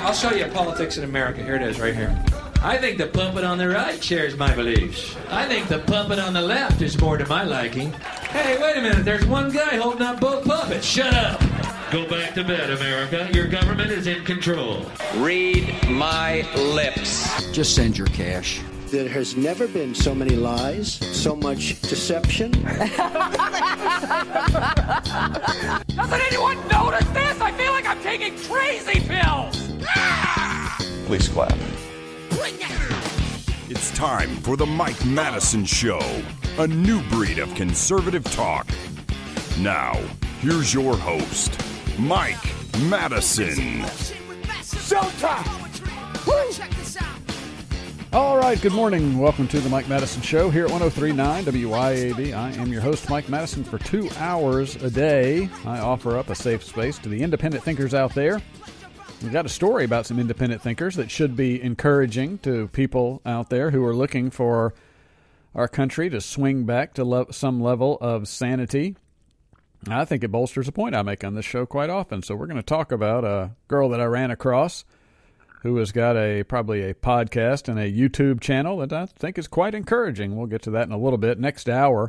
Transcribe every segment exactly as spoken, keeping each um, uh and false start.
I'll show you politics in America. Here it is, right here. I think the puppet on the right shares my beliefs. I think the puppet on the left is more to my liking. Hey, wait a minute. There's one guy holding up both puppets. Shut up. Go back to bed, America. Your government is in control. Read my lips. Just send your cash. There has never been so many lies, so much deception. Doesn't anyone notice this? I feel like I'm taking crazy pills. Please clap. It's time for the Mike Madison Show, a new breed of conservative talk. Now, here's your host, Mike Madison. Showtime! Woo! All right, good morning. Welcome to the Mike Madison Show here at one oh three point nine W I A B. I am your host, Mike Madison. For two hours a day, I offer up a safe space to the independent thinkers out there. We've got a story about some independent thinkers that should be encouraging to people out there who are looking for our country to swing back to le- some level of sanity. I think it bolsters a point I make on this show quite often. So we're going to talk about a girl that I ran across who has got a probably a podcast and a YouTube channel that I think is quite encouraging. We'll get to that in a little bit. Next hour,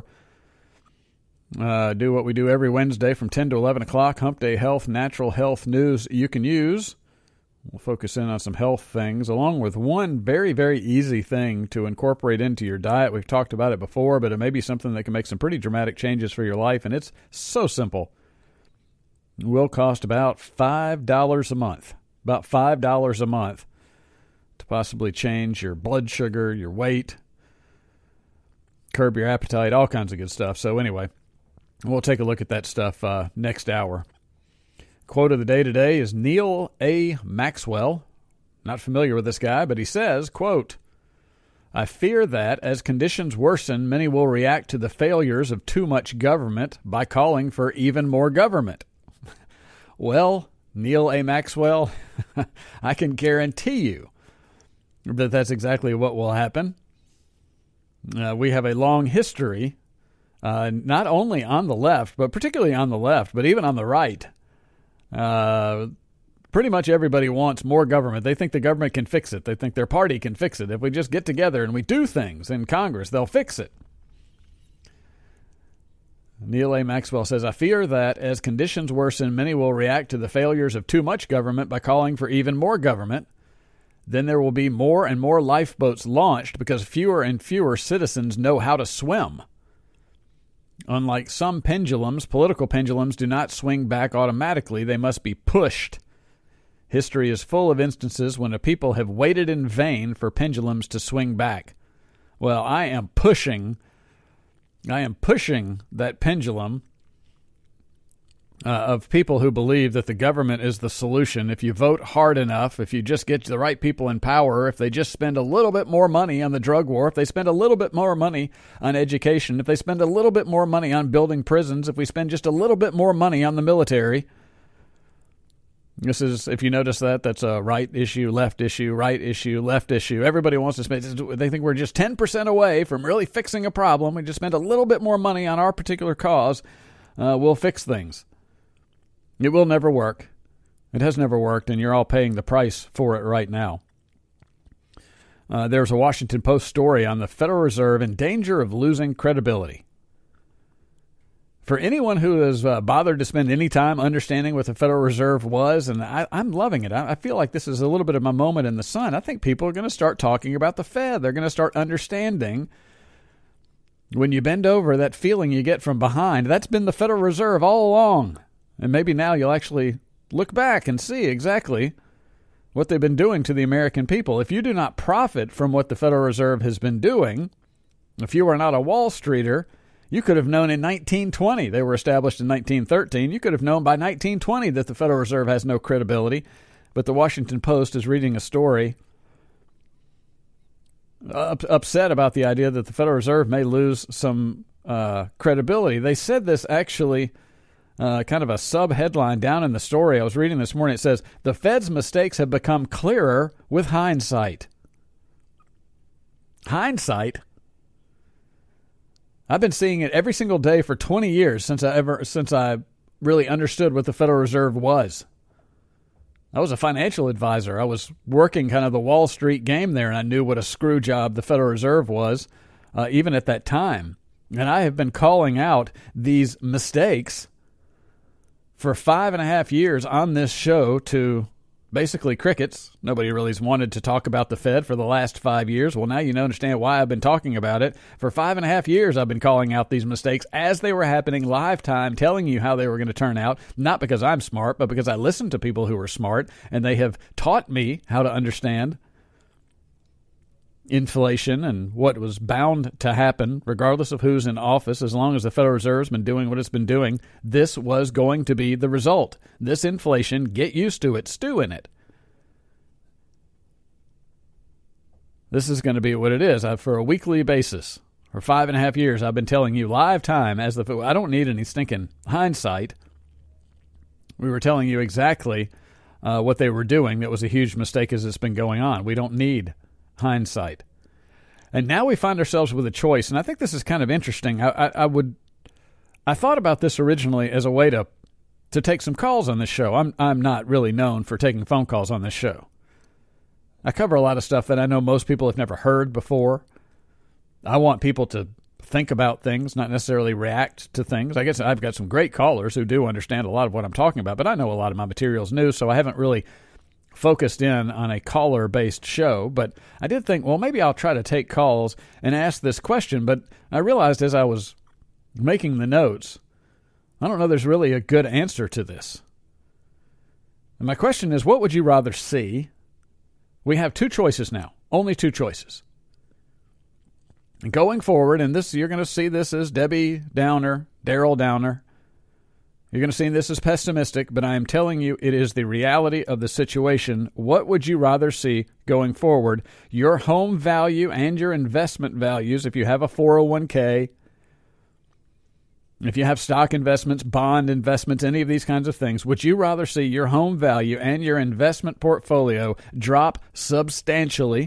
uh, do what we do every Wednesday from ten to eleven o'clock, Hump Day Health, natural health news you can use. We'll focus in on some health things, along with one very, very easy thing to incorporate into your diet. We've talked about it before, but it may be something that can make some pretty dramatic changes for your life, and it's so simple. It will cost about five dollars a month. About five dollars a month to possibly change your blood sugar, your weight, curb your appetite, all kinds of good stuff. So anyway, we'll take a look at that stuff uh, next hour. Quote of the day today is Neal A. Maxwell. Not familiar with this guy, but he says, quote, "I fear that as conditions worsen, many will react to the failures of too much government by calling for even more government." Well, Neal A. Maxwell, I can guarantee you that that's exactly what will happen. Uh, we have a long history, uh, not only on the left, but particularly on the left, but even on the right. Uh, pretty much everybody wants more government. They think the government can fix it. They think their party can fix it. If we just get together and we do things in Congress, they'll fix it. Neal A. Maxwell says, "I fear that as conditions worsen, many will react to the failures of too much government by calling for even more government. Then there will be more and more lifeboats launched because fewer and fewer citizens know how to swim. Unlike some pendulums, political pendulums do not swing back automatically. They must be pushed. History is full of instances when a people have waited in vain for pendulums to swing back. Well, I am pushing I am pushing that pendulum uh, of people who believe that the government is the solution. If you vote hard enough, if you just get the right people in power, if they just spend a little bit more money on the drug war, if they spend a little bit more money on education, if they spend a little bit more money on building prisons, if we spend just a little bit more money on the military. This is, if you notice that, that's a right issue, left issue, right issue, left issue. Everybody wants to spend, they think we're just ten percent away from really fixing a problem. We just spend a little bit more money on our particular cause. Uh, we'll fix things. It will never work. It has never worked, and you're all paying the price for it right now. Uh, there's a Washington Post story on the Federal Reserve in danger of losing credibility. For anyone who has uh, bothered to spend any time understanding what the Federal Reserve was, and I, I'm loving it. I, I feel like this is a little bit of my moment in the sun. I think people are going to start talking about the Fed. They're going to start understanding when you bend over, that feeling you get from behind. That's been the Federal Reserve all along. And maybe now you'll actually look back and see exactly what they've been doing to the American people. If you do not profit from what the Federal Reserve has been doing, if you are not a Wall Streeter, you could have known in nineteen twenty, they were established in nineteen thirteen, you could have known by nineteen twenty that the Federal Reserve has no credibility. But the Washington Post is reading a story up, upset about the idea that the Federal Reserve may lose some uh, credibility. They said this actually, uh, kind of a sub-headline down in the story I was reading this morning. It says, "The Fed's mistakes have become clearer with hindsight." Hindsight? I've been seeing it every single day for twenty years since I ever since I really understood what the Federal Reserve was. I was a financial advisor. I was working kind of the Wall Street game there, and I knew what a screw job the Federal Reserve was, uh, even at that time. And I have been calling out these mistakes for five and a half years on this show to basically crickets. Nobody really has wanted to talk about the Fed for the last five years. Well, now you understand why I've been talking about it. For five and a half years, I've been calling out these mistakes as they were happening, live time, telling you how they were going to turn out, not because I'm smart, but because I listened to people who were smart, and they have taught me how to understand inflation and what was bound to happen, regardless of who's in office. As long as the Federal Reserve's been doing what it's been doing, this was going to be the result. This inflation, get used to it, stew in it. This is going to be what it is. I, for a weekly basis, for five and a half years, I've been telling you live time as the I don't need any stinking hindsight. We were telling you exactly uh, what they were doing. That was a huge mistake as it's been going on. We don't need hindsight. And now we find ourselves with a choice, and I think this is kind of interesting. I, I, I would, I thought about this originally as a way to to take some calls on this show. I'm I'm not really known for taking phone calls on this show. I cover a lot of stuff that I know most people have never heard before. I want people to think about things, not necessarily react to things. I guess I've got some great callers who do understand a lot of what I'm talking about, but I know a lot of my material is new, so I haven't really focused in on a caller-based show. But I did think, well, maybe I'll try to take calls and ask this question. But I realized as I was making the notes, I don't know there's really a good answer to this. And my question is, what would you rather see? We have two choices now, only two choices. And going forward, and this you're going to see this as Debbie Downer, Daryl Downer. You're going to see this as pessimistic, but I am telling you it is the reality of the situation. What would you rather see going forward? Your home value and your investment values, if you have a four oh one k, if you have stock investments, bond investments, any of these kinds of things, would you rather see your home value and your investment portfolio drop substantially?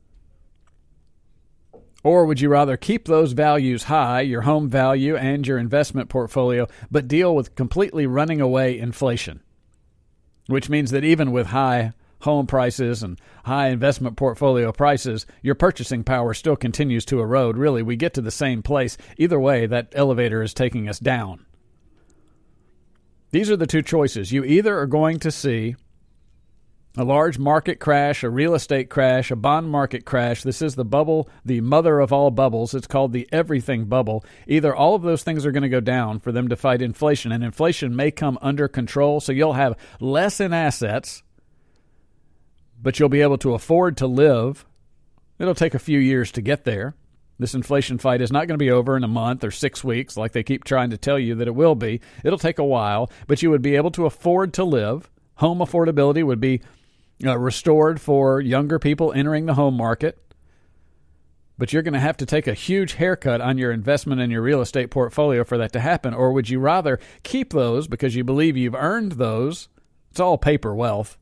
Or would you rather keep those values high, your home value and your investment portfolio, but deal with completely running away inflation? Which means that even with high home prices and high investment portfolio prices, your purchasing power still continues to erode. Really, we get to the same place. Either way, that elevator is taking us down. These are the two choices. You either are going to see a large market crash, a real estate crash, a bond market crash. This is the bubble, the mother of all bubbles. It's called the everything bubble. Either all of those things are going to go down for them to fight inflation, and inflation may come under control, so you'll have less in assets, but you'll be able to afford to live. It'll take a few years to get there. This inflation fight is not going to be over in a month or six weeks like they keep trying to tell you that it will be. It'll take a while, but you would be able to afford to live. Home affordability would be Uh, restored for younger people entering the home market. But you're going to have to take a huge haircut on your investment and your real estate portfolio for that to happen. Or would you rather keep those because you believe you've earned those? It's all paper wealth.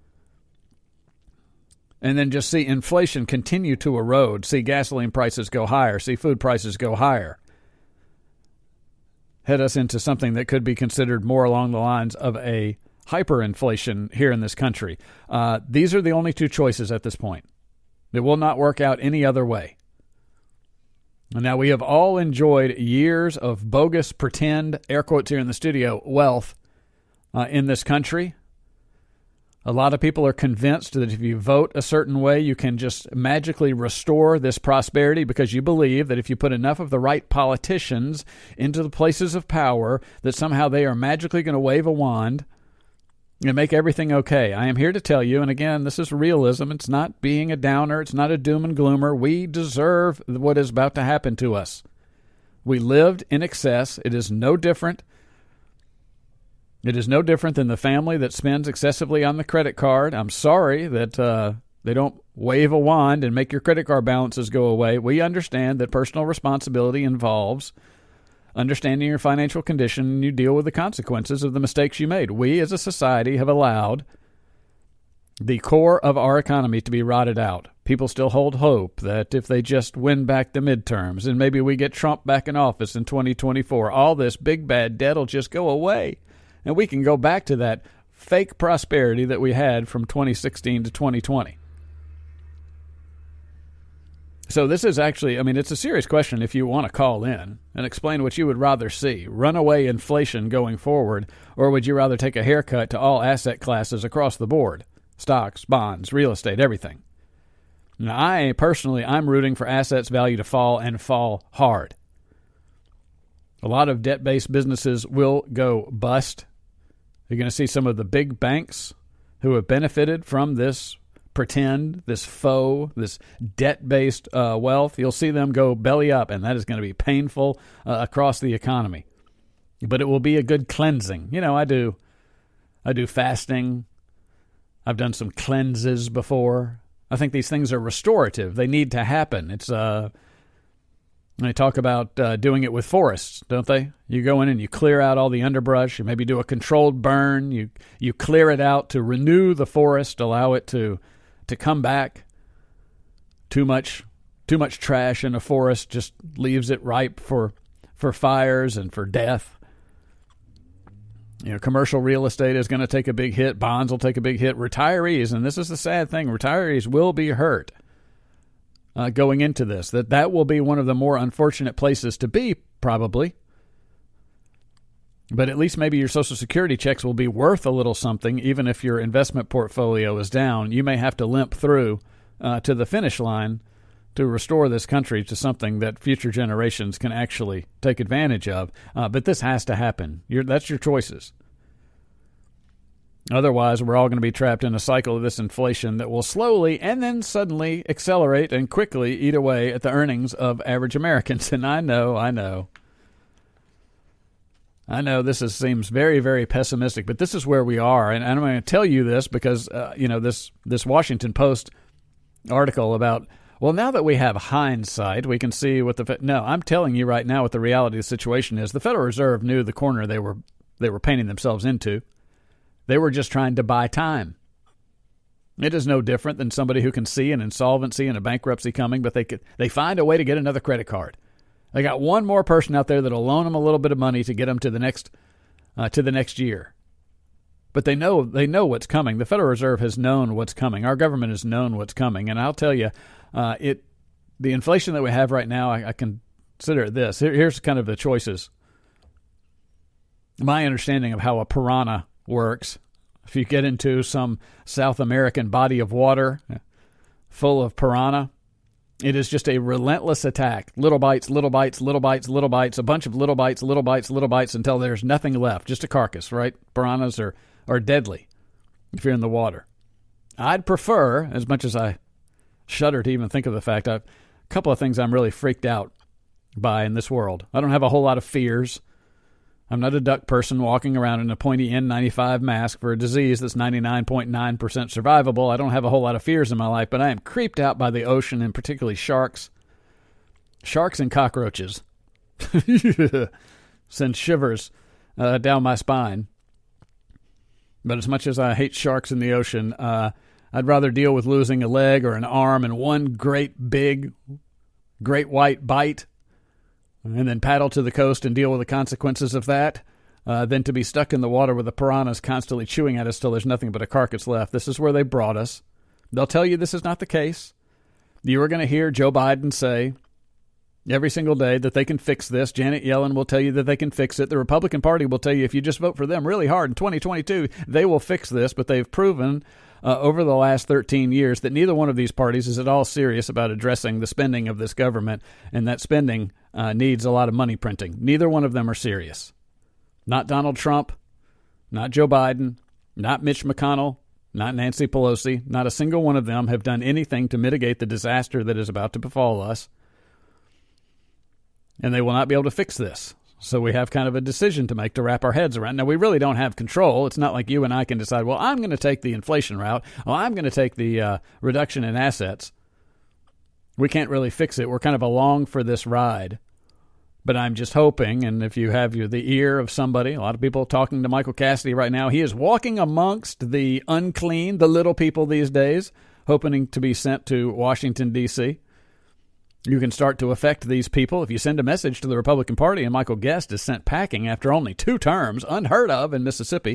And then just see inflation continue to erode. See gasoline prices go higher. See food prices go higher. Head us into something that could be considered more along the lines of a hyperinflation here in this country. Uh, these are the only two choices at this point. It will not work out any other way. And now we have all enjoyed years of bogus, pretend, air quotes here in the studio, wealth uh, in this country. A lot of people are convinced that if you vote a certain way, you can just magically restore this prosperity because you believe that if you put enough of the right politicians into the places of power, that somehow they are magically going to wave a wand and make everything okay. I am here to tell you, and again, this is realism. It's not being a downer. It's not a doom and gloomer. We deserve what is about to happen to us. We lived in excess. It is no different. It is no different than the family that spends excessively on the credit card. I'm sorry that uh, they don't wave a wand and make your credit card balances go away. We understand that personal responsibility involves understanding your financial condition, and you deal with the consequences of the mistakes you made. We as a society have allowed the core of our economy to be rotted out. People still hold hope that if they just win back the midterms and maybe we get Trump back in office in twenty twenty-four, all this big bad debt will just go away and we can go back to that fake prosperity that we had from twenty sixteen to twenty twenty. So this is actually, I mean, it's a serious question if you want to call in and explain what you would rather see, runaway inflation going forward, or would you rather take a haircut to all asset classes across the board, stocks, bonds, real estate, everything. Now, I personally, I'm rooting for assets value to fall and fall hard. A lot of debt-based businesses will go bust. You're going to see some of the big banks who have benefited from this pretend, this faux, this debt-based uh, wealth. You'll see them go belly up, and that is going to be painful uh, across the economy. But it will be a good cleansing. You know, I do, I do fasting. I've done some cleanses before. I think these things are restorative. They need to happen. It's uh, they talk about uh, doing it with forests, don't they? You go in and you clear out all the underbrush. You maybe do a controlled burn. You you clear it out to renew the forest, allow it to to come back. Too much too much trash in a forest just leaves it ripe for for fires and for death. You know, commercial real estate is going to take a big hit. Bonds will take a big hit. Retirees, and this is the sad thing, retirees will be hurt uh, going into this. That that will be one of the more unfortunate places to be, probably. But at least maybe your Social Security checks will be worth a little something, even if your investment portfolio is down. You may have to limp through uh, to the finish line to restore this country to something that future generations can actually take advantage of. Uh, but this has to happen. You're, that's your choices. Otherwise, we're all going to be trapped in a cycle of this inflation that will slowly and then suddenly accelerate and quickly eat away at the earnings of average Americans. And I know, I know. I know this is, seems very, very pessimistic, but this is where we are. And, and I'm going to tell you this because, uh, you know, this, this Washington Post article about, well, now that we have hindsight, we can see what the... No, I'm telling you right now what the reality of the situation is. The Federal Reserve knew the corner they were they were painting themselves into. They were just trying to buy time. It is no different than somebody who can see an insolvency and a bankruptcy coming, but they could, they find a way to get another credit card. They got one more person out there that'll loan them a little bit of money to get them to the next uh, to the next year. But they know they know what's coming. The Federal Reserve has known what's coming. Our government has known what's coming, and I'll tell you, uh, it the inflation that we have right now, I, I consider it this. Here, here's kind of the choices. My understanding of how a piranha works. If you get into some South American body of water full of piranha, it is just a relentless attack. Little bites, little bites, little bites, little bites, a bunch of little bites, little bites, little bites until there's nothing left, just a carcass, right? Piranhas are, are deadly if you're in the water. I'd prefer, as much as I shudder to even think of the fact, I've, a couple of things I'm really freaked out by in this world. I don't have a whole lot of fears. I'm not a duck person walking around in a pointy N ninety-five mask for a disease that's ninety-nine point nine percent survivable. I don't have a whole lot of fears in my life, but I am creeped out by the ocean, and particularly sharks. Sharks and cockroaches. Send shivers uh, down my spine. But as much as I hate sharks in the ocean, uh, I'd rather deal with losing a leg or an arm in one great big, great white bite and then paddle to the coast and deal with the consequences of that, uh, than to be stuck in the water with the piranhas constantly chewing at us till there's nothing but a carcass left. This is where they brought us. They'll tell you this is not the case. You are going to hear Joe Biden say every single day that they can fix this. Janet Yellen will tell you that they can fix it. The Republican Party will tell you if you just vote for them really hard in twenty twenty-two, they will fix this. But they've proven uh, over the last thirteen years that neither one of these parties is at all serious about addressing the spending of this government, and that spending uh, needs a lot of money printing. Neither one of them are serious. Not Donald Trump, not Joe Biden, not Mitch McConnell, not Nancy Pelosi. Not a single one of them have done anything to mitigate the disaster that is about to befall us. And they will not be able to fix this. So we have kind of a decision to make to wrap our heads around. Now, we really don't have control. It's not like you and I can decide, well, I'm going to take the inflation route. Well, I'm going to take the uh, reduction in assets. We can't really fix it. We're kind of along for this ride. But I'm just hoping, and if you have your, the ear of somebody, a lot of people talking to Michael Cassidy right now, he is walking amongst the unclean, the little people these days, hoping to be sent to Washington, D C You can start to affect these people if you send a message to the Republican Party and Michael Guest is sent packing after only two terms, unheard of in Mississippi.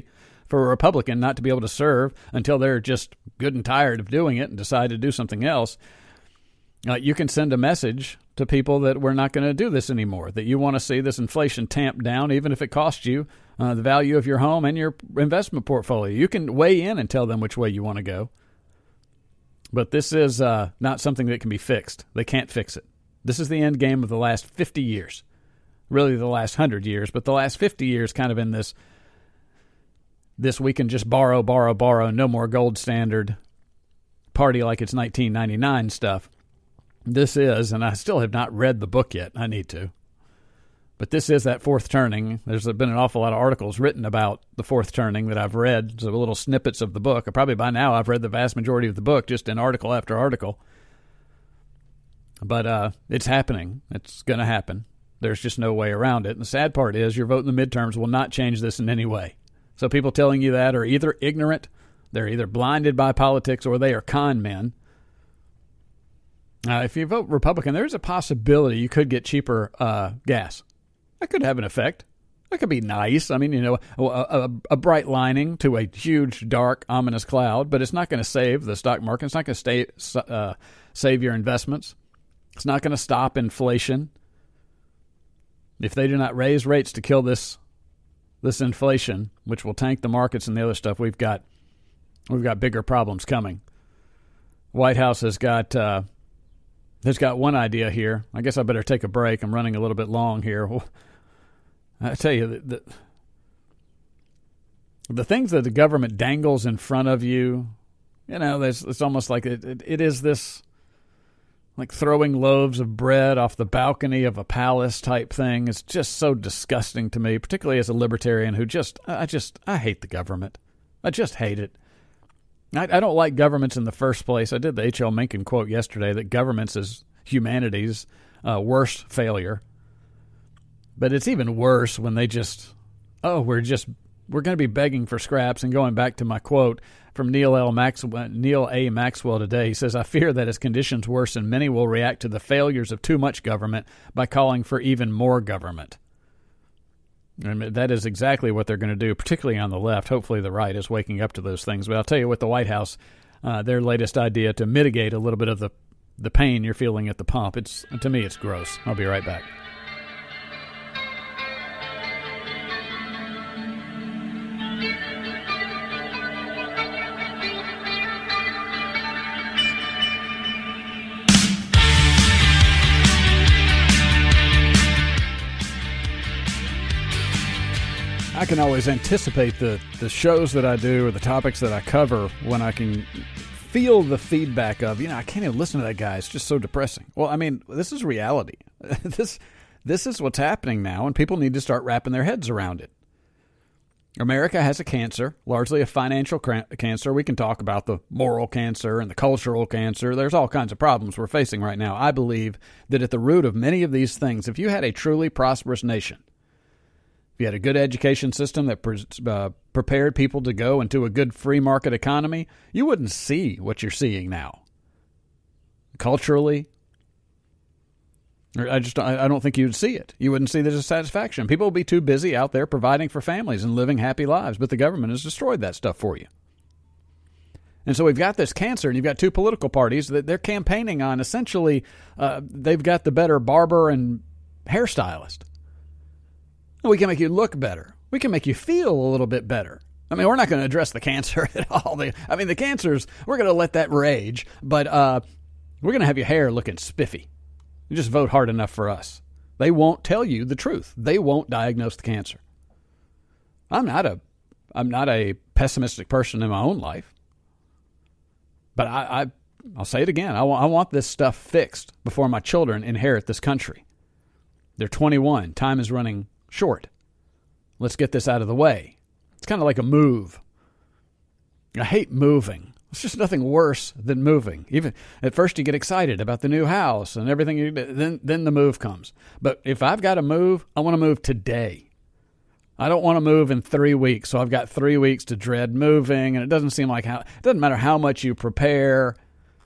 for a Republican not to be able to serve until they're just good and tired of doing it and decide to do something else. Uh, you can send a message to people that we're not going to do this anymore, that you want to see this inflation tamped down, even if it costs you uh, the value of your home and your investment portfolio. You can weigh in and tell them which way you want to go. But this is uh, not something that can be fixed. They can't fix it. This is the end game of the last fifty years. Really the last one hundred years, but the last fifty years kind of in this, this we can just borrow, borrow, borrow, no more gold standard, party like it's nineteen ninety-nine stuff. This is, and I still have not read the book yet. I need to. But this is that fourth turning. There's been an awful lot of articles written about the fourth turning that I've read, so little snippets of the book. Probably by now I've read the vast majority of the book just in article after article. But uh, it's happening. It's going to happen. There's just no way around it. And the sad part is your vote in the midterms will not change this in any way. So people telling you that are either ignorant, they're either blinded by politics, or they are con men. Uh, if you vote Republican, there's a possibility you could get cheaper uh, gas. That could have an effect. That could be nice. I mean, you know, a, a, a bright lining to a huge, dark, ominous cloud, but it's not going to save the stock market. It's not going to stay, uh, save your investments. It's not going to stop inflation. If they do not raise rates to kill this this inflation, which will tank the markets and the other stuff, we've got we've got bigger problems coming. White House has got uh, has got one idea here. I guess I better take a break. I'm running a little bit long here. Well, I tell you, the, the, the things that the government dangles in front of you, you know, there's, it's almost like it, it, it is this, like throwing loaves of bread off the balcony of a palace type thing. It's just so disgusting to me, particularly as a libertarian who just, I just, I hate the government. I just hate it. I, I don't like governments in the first place. I did the H L Mencken quote yesterday that governments is humanity's uh, worst failure. But it's even worse when they just, oh, we're just, we're going to be begging for scraps. And going back to my quote from Neil L. Maxwell, Neil A. Maxwell today, he says, I fear that as conditions worsen, many will react to the failures of too much government by calling for even more government. And that is exactly what they're going to do, particularly on the left. Hopefully the right is waking up to those things. But I'll tell you what, the White House, uh, their latest idea to mitigate a little bit of the, the pain you're feeling at the pump, it's to me, it's gross. I'll be right back. I can always anticipate the, the shows that I do or the topics that I cover when I can feel the feedback of, you know, I can't even listen to that guy. It's just so depressing. Well, I mean, this is reality. this this is what's happening now, and people need to start wrapping their heads around it. America has a cancer, largely a financial cra- cancer. We can talk about the moral cancer and the cultural cancer. There's all kinds of problems we're facing right now. I believe that at the root of many of these things, if you had a truly prosperous nation, if you had a good education system that pre- uh, prepared people to go into a good free market economy, you wouldn't see what you're seeing now. Culturally, I just I don't think you'd see it. You wouldn't see the dissatisfaction. People will be too busy out there providing for families and living happy lives, but the government has destroyed that stuff for you. And so we've got this cancer, and you've got two political parties that they're campaigning on. Essentially, uh, they've got the better barber and hairstylist. We can make you look better. We can make you feel a little bit better. I mean, we're not going to address the cancer at all. The, I mean, the cancers, we're going to let that rage, but uh, we're going to have your hair looking spiffy. You just vote hard enough for us. They won't tell you the truth. They won't diagnose the cancer. I'm not a, I'm not a pessimistic person in my own life, but I, I I'll say it again. I want, I want this stuff fixed before my children inherit this country. They're twenty-one. Time is running short. Let's get this out of the way. It's kind of like a move. I hate moving. It's just nothing worse than moving. Even at first you get excited about the new house and everything, you, then then the move comes. But if I've got to move, I want to move today. I don't want to move in three weeks, so I've got three weeks to dread moving, and it doesn't seem like how it doesn't matter how much you prepare.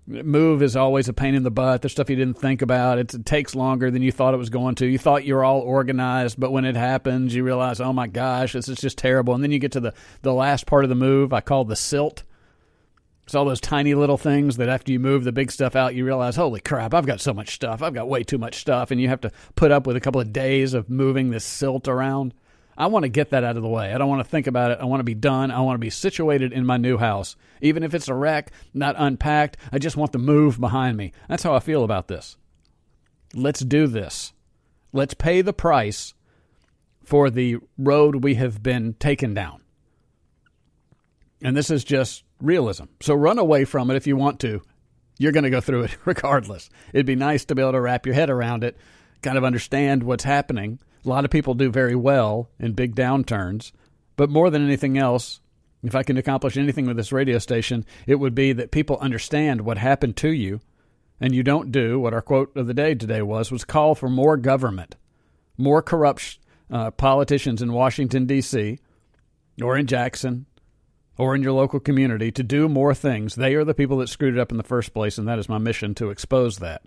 Move is always a pain in the butt. There's stuff you didn't think about. It's, it takes longer than you thought it was going to. You thought you were all organized, but when it happens, you realize, oh my gosh, this is just terrible. And then you get to the, the last part of the move I call the silt. It's all those tiny little things that after you move the big stuff out, you realize, holy crap, I've got so much stuff. I've got way too much stuff. And you have to put up with a couple of days of moving this silt around. I want to get that out of the way. I don't want to think about it. I want to be done. I want to be situated in my new house. Even if it's a wreck, not unpacked, I just want the move behind me. That's how I feel about this. Let's do this. Let's pay the price for the road we have been taken down. And this is just realism. So run away from it if you want to. You're going to go through it regardless. It'd be nice to be able to wrap your head around it, kind of understand what's happening. A lot of people do very well in big downturns, but more than anything else, if I can accomplish anything with this radio station, it would be that people understand what happened to you, and you don't do what our quote of the day today was, was call for more government, more corrupt uh, politicians in Washington, D C, or in Jackson, or in your local community to do more things. They are the people that screwed it up in the first place, and that is my mission, to expose that.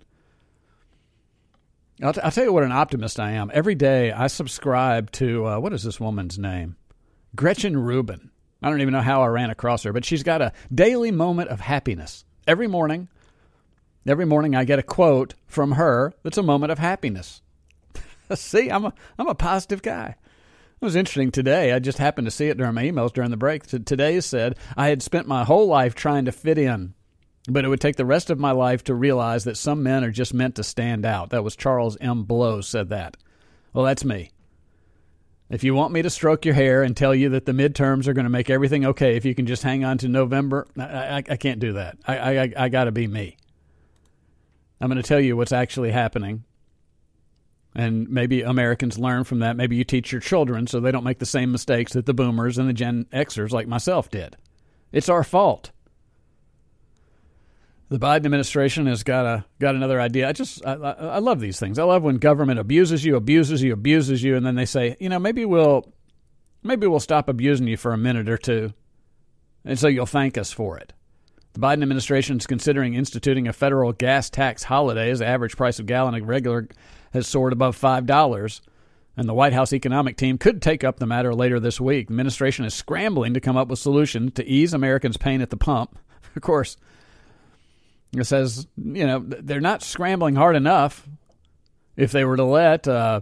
I'll, t- I'll tell you what an optimist I am. Every day I subscribe to, uh, what is this woman's name? Gretchen Rubin. I don't even know how I ran across her, but she's got a daily moment of happiness. Every morning, every morning I get a quote from her that's a moment of happiness. See, I'm a, I'm a positive guy. It was interesting today. I just happened to see it during my emails during the break. Today said, I had spent my whole life trying to fit in, but it would take the rest of my life to realize that some men are just meant to stand out. That was Charles M. Blow said that. Well, that's me. If you want me to stroke your hair and tell you that the midterms are going to make everything okay if you can just hang on to November, I, I, I can't do that. I, I, I got to be me. I'm going to tell you what's actually happening. And maybe Americans learn from that. Maybe you teach your children so they don't make the same mistakes that the boomers and the Gen Xers like myself did. It's our fault. The Biden administration has got a got another idea. I just I, I, I love these things. I love when government abuses you, abuses you, abuses you, and then they say, you know, maybe we'll maybe we'll stop abusing you for a minute or two, and so you'll thank us for it. The Biden administration is considering instituting a federal gas tax holiday as the average price of gallon of regular has soared above five dollars, and the White House economic team could take up the matter later this week. The administration is scrambling to come up with solutions to ease Americans' pain at the pump. Of course, it says, you know, they're not scrambling hard enough if they were to let uh,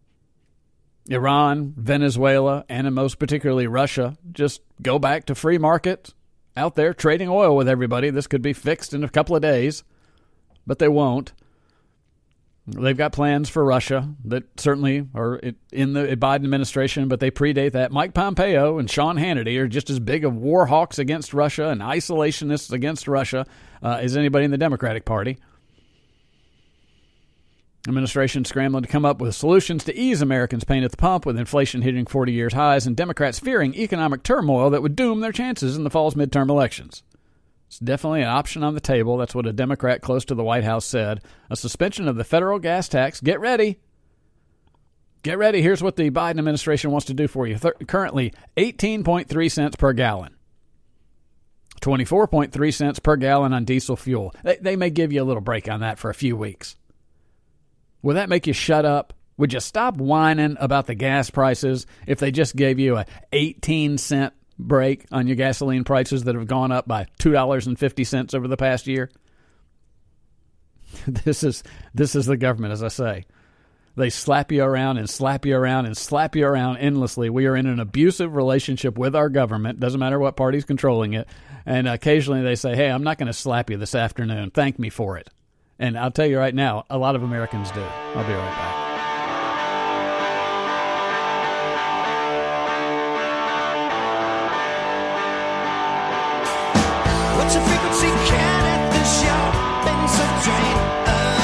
Iran, Venezuela, and most particularly Russia just go back to free market out there trading oil with everybody. This could be fixed in a couple of days, but they won't. They've got plans for Russia that certainly are in the Biden administration, but they predate that. Mike Pompeo and Sean Hannity are just as big of war hawks against Russia and isolationists against Russia uh, as anybody in the Democratic Party. Administration scrambling to come up with solutions to ease Americans' pain at the pump with inflation hitting forty years highs and Democrats fearing economic turmoil that would doom their chances in the fall's midterm elections. It's definitely an option on the table. That's what a Democrat close to the White House said. A suspension of the federal gas tax. Get ready. Get ready. Here's what the Biden administration wants to do for you. Th- currently, eighteen point three cents per gallon. twenty-four point three cents per gallon on diesel fuel. They, they may give you a little break on that for a few weeks. Will that make you shut up? Would you stop whining about the gas prices if they just gave you a eighteen cent break on your gasoline prices that have gone up by two dollars and fifty cents over the past year? This is this is the government, as I say. They slap you around and slap you around and slap you around endlessly. We are in an abusive relationship with our government. Doesn't matter what party's controlling it. And occasionally they say, hey, I'm not going to slap you this afternoon. Thank me for it. And I'll tell you right now, a lot of Americans do. I'll be right back. What's the frequency? Can at the shop and so drain.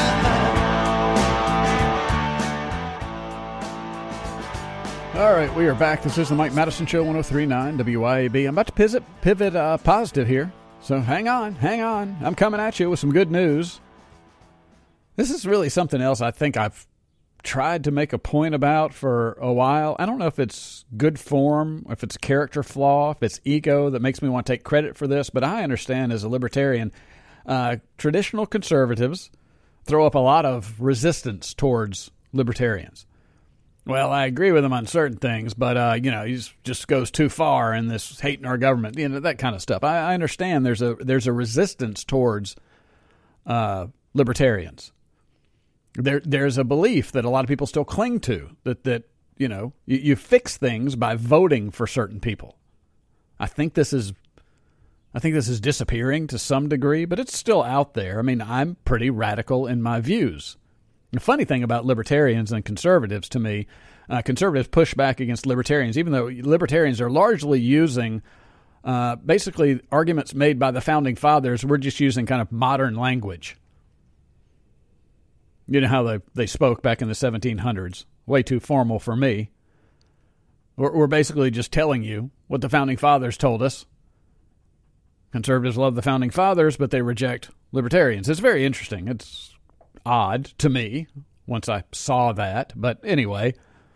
All right, we are back. This is the Mike Madison Show, one oh three point nine W I A B. I'm about to pivot, pivot uh, positive here. So hang on, hang on. I'm coming at you with some good news. This is really something else I think I've tried to make a point about for a while. I don't know if it's good form, if it's character flaw, if it's ego that makes me want to take credit for this, but I understand as a libertarian, uh, traditional conservatives throw up a lot of resistance towards libertarians. Well, I agree with him on certain things, but, uh, you know, he just goes too far in this hating our government, you know, that kind of stuff. I, I understand there's a there's a resistance towards uh, libertarians. There There's a belief that a lot of people still cling to, that, that you know, you, you fix things by voting for certain people. I think this is I think this is disappearing to some degree, but it's still out there. I mean, I'm pretty radical in my views. The funny thing about libertarians and conservatives, to me, uh, conservatives push back against libertarians, even though libertarians are largely using uh, basically arguments made by the Founding Fathers. We're just using kind of modern language. You know how they, they spoke back in the seventeen hundreds. Way too formal for me. We're, we're basically just telling you what the Founding Fathers told us. Conservatives love the Founding Fathers, but they reject libertarians. It's very interesting. It's odd to me once I saw that. But anyway,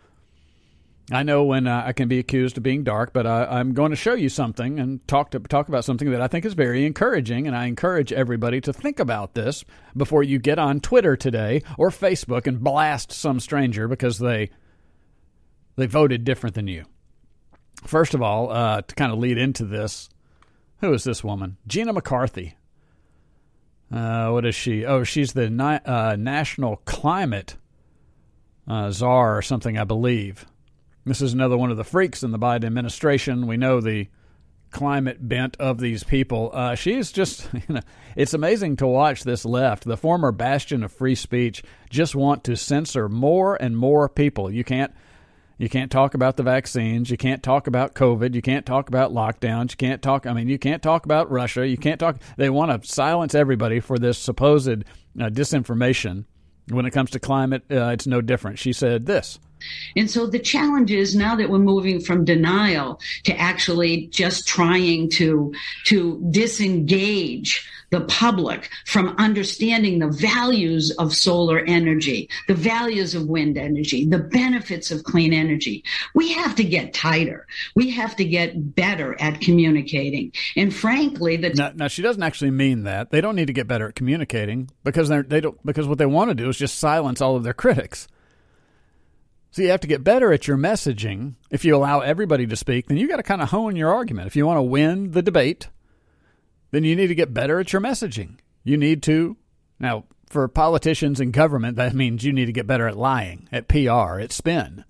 I know when uh, I can be accused of being dark, but I, I'm going to show you something and talk to talk about something that I think is very encouraging, and I encourage everybody to think about this before you get on Twitter today or Facebook and blast some stranger because they they voted different than you. First of all, uh, to kind of lead into this, who is this woman? Gina McCarthy. Uh, what is she? Oh, she's the ni- uh, National Climate uh, Czar or something, I believe. This is another one of the freaks in the Biden administration. We know the climate bent of these people. Uh, she's just, you know, it's amazing to watch this left, the former bastion of free speech, just want to censor more and more people. You can't You can't talk about the vaccines. You can't talk about COVID. You can't talk about lockdowns. You can't talk, I mean, you can't talk about Russia. You can't talk. They want to silence everybody for this supposed uh, disinformation. When it comes to climate, uh, it's no different. She said this. And so the challenge is now that we're moving from denial to actually just trying to to disengage the public from understanding the values of solar energy, the values of wind energy, the benefits of clean energy. We have to get tighter. We have to get better at communicating. And frankly, the now, now she doesn't actually mean that. They don't need to get better at communicating because they're, they don't because what they want to do is just silence all of their critics. So you have to get better at your messaging. If you allow everybody to speak, then you got to kind of hone your argument. If you want to win the debate, then you need to get better at your messaging. You need to, now, for politicians and government, that means you need to get better at lying, at P R, at spin.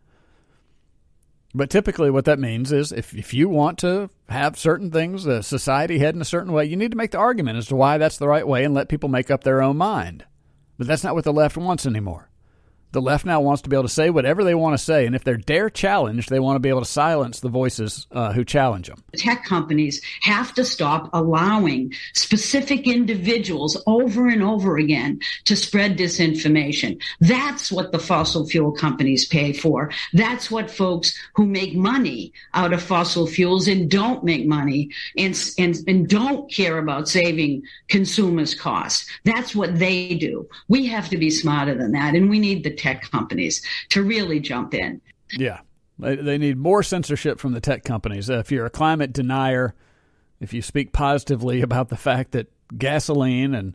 But typically what that means is if, if you want to have certain things, the society head in a certain way, you need to make the argument as to why that's the right way and let people make up their own mind. But that's not what the left wants anymore. The left now wants to be able to say whatever they want to say, and if they're dare challenged, they want to be able to silence the voices uh, who challenge them. Tech companies have to stop allowing specific individuals over and over again to spread disinformation. That's what the fossil fuel companies pay for. That's what folks who make money out of fossil fuels and don't make money and, and, and don't care about saving consumers' costs. That's what they do. We have to be smarter than that, and we need the tech companies to really jump in. Yeah, they, they need more censorship from the tech companies. Uh, if you're a climate denier, if you speak positively about the fact that gasoline and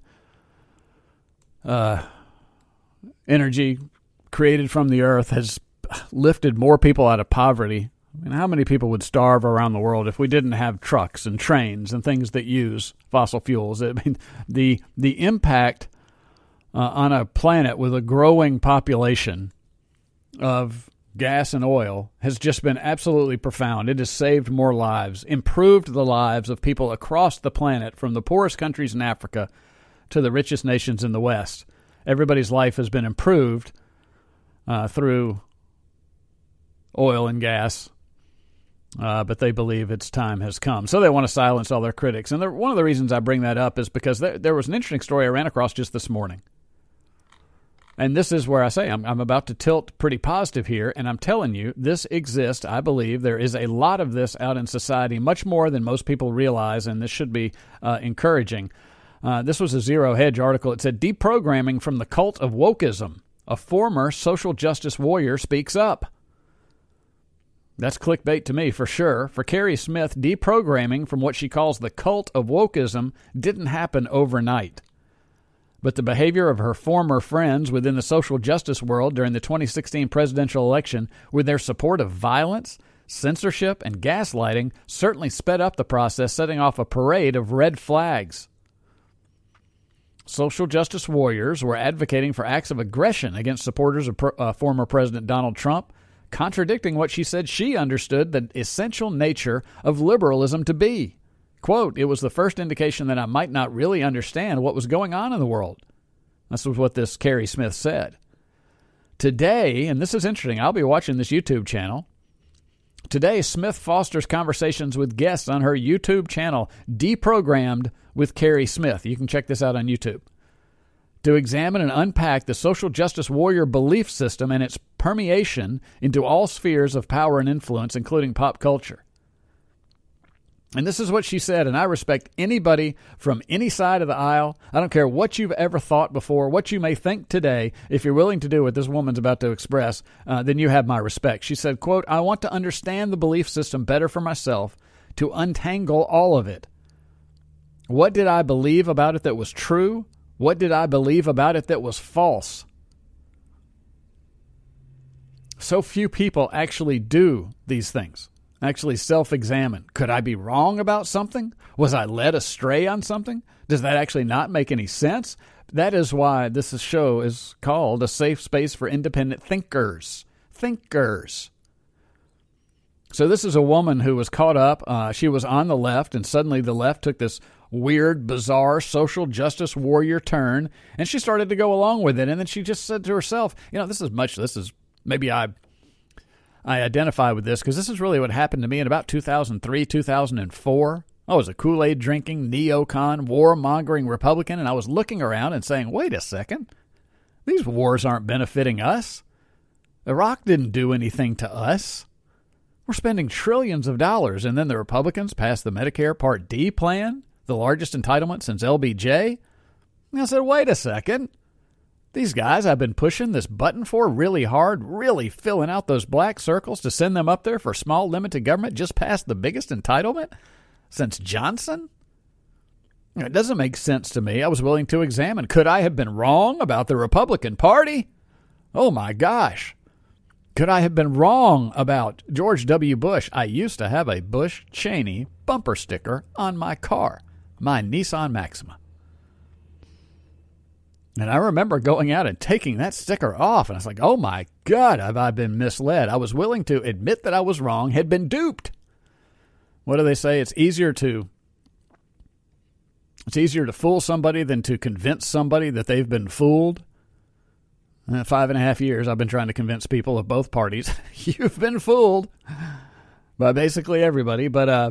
uh, energy created from the earth has lifted more people out of poverty, I mean, how many people would starve around the world if we didn't have trucks and trains and things that use fossil fuels? I mean, the the impact Uh, on a planet with a growing population of gas and oil has just been absolutely profound. It has saved more lives, improved the lives of people across the planet, from the poorest countries in Africa to the richest nations in the West. Everybody's life has been improved uh, through oil and gas, uh, but they believe its time has come. So they want to silence all their critics. And one of the reasons I bring that up is because there, there was an interesting story I ran across just this morning. And this is where I say I'm, I'm about to tilt pretty positive here, and I'm telling you, this exists. I believe there is a lot of this out in society, much more than most people realize, and this should be uh, encouraging. Uh, this was a Zero Hedge article. It said, deprogramming from the cult of wokeism. A former social justice warrior speaks up. That's clickbait to me, for sure. For Carrie Smith, deprogramming from what she calls the cult of wokeism didn't happen overnight. But the behavior of her former friends within the social justice world during the twenty sixteen presidential election, with their support of violence, censorship, and gaslighting, certainly sped up the process, setting off a parade of red flags. Social justice warriors were advocating for acts of aggression against supporters of uh, former President Donald Trump, contradicting what she said she understood the essential nature of liberalism to be. Quote, "It was the first indication that I might not really understand what was going on in the world." This was what this Carrie Smith said. Today, and this is interesting, I'll be watching this YouTube channel. Today, Smith fosters conversations with guests on her YouTube channel, Deprogrammed with Carrie Smith. You can check this out on YouTube. To examine and unpack the social justice warrior belief system and its permeation into all spheres of power and influence, including pop culture. And this is what she said, and I respect anybody from any side of the aisle. I don't care what you've ever thought before, what you may think today. If you're willing to do what this woman's about to express, uh, then you have my respect. She said, quote, "I want to understand the belief system better for myself, to untangle all of it. What did I believe about it that was true? What did I believe about it that was false?" So few people actually do these things. Actually self-examine. Could I be wrong about something? Was I led astray on something? Does that actually not make any sense? That is why this show is called A Safe Space for Independent Thinkers. Thinkers. So this is a woman who was caught up. Uh, she was on the left, and suddenly the left took this weird, bizarre social justice warrior turn, and she started to go along with it. And then she just said to herself, you know, this is much, this is, maybe I... I identify with this because this is really what happened to me in about two thousand three, two thousand four. I was a Kool-Aid drinking, neocon, war-mongering Republican, and I was looking around and saying, wait a second, these wars aren't benefiting us. Iraq didn't do anything to us. We're spending trillions of dollars, and then the Republicans passed the Medicare Part D plan, the largest entitlement since L B J. And I said, wait a second. These guys I've been pushing this button for really hard, really filling out those black circles to send them up there for small limited government, just passed the biggest entitlement since Johnson? It doesn't make sense to me. I was willing to examine. Could I have been wrong about the Republican Party? Oh, my gosh. Could I have been wrong about George W. Bush? I used to have a Bush-Cheney bumper sticker on my car, my Nissan Maxima. And I remember going out and taking that sticker off, and I was like, oh, my God, have I been misled? I was willing to admit that I was wrong, had been duped. What do they say? It's easier to it's easier to fool somebody than to convince somebody that they've been fooled. In five and a half years, I've been trying to convince people of both parties, you've been fooled by basically everybody. But uh,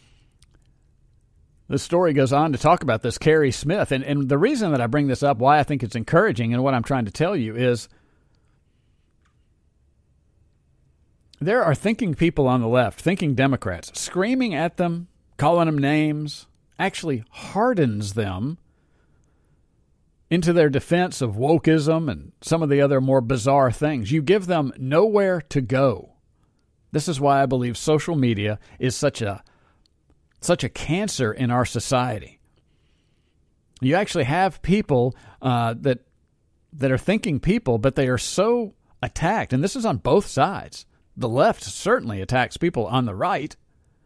the story goes on to talk about this Carrie Smith. And, and the reason that I bring this up, why I think it's encouraging and what I'm trying to tell you is there are thinking people on the left, thinking Democrats, screaming at them, calling them names, actually hardens them into their defense of wokeism and some of the other more bizarre things. You give them nowhere to go. This is why I believe social media is such a such a cancer in our society. You actually have people uh, that that are thinking people, but they are so attacked, and this is on both sides. The left certainly attacks people on the right,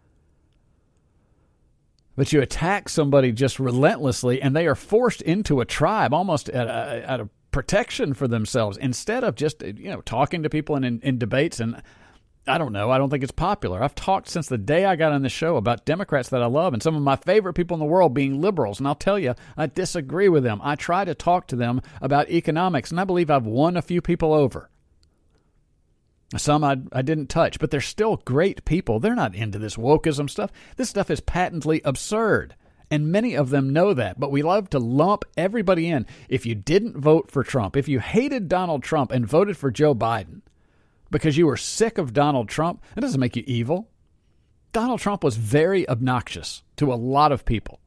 but you attack somebody just relentlessly, and they are forced into a tribe almost at a, at a protection for themselves instead of just, you know, talking to people in, in, in debates. And I don't know. I don't think it's popular. I've talked since the day I got on this show about Democrats that I love and some of my favorite people in the world being liberals. And I'll tell you, I disagree with them. I try to talk to them about economics, and I believe I've won a few people over. Some I, I didn't touch, but they're still great people. They're not into this wokeism stuff. This stuff is patently absurd, and many of them know that, but we love to lump everybody in. If you didn't vote for Trump, if you hated Donald Trump and voted for Joe Biden because you were sick of Donald Trump, that doesn't make you evil. Donald Trump was very obnoxious to a lot of people,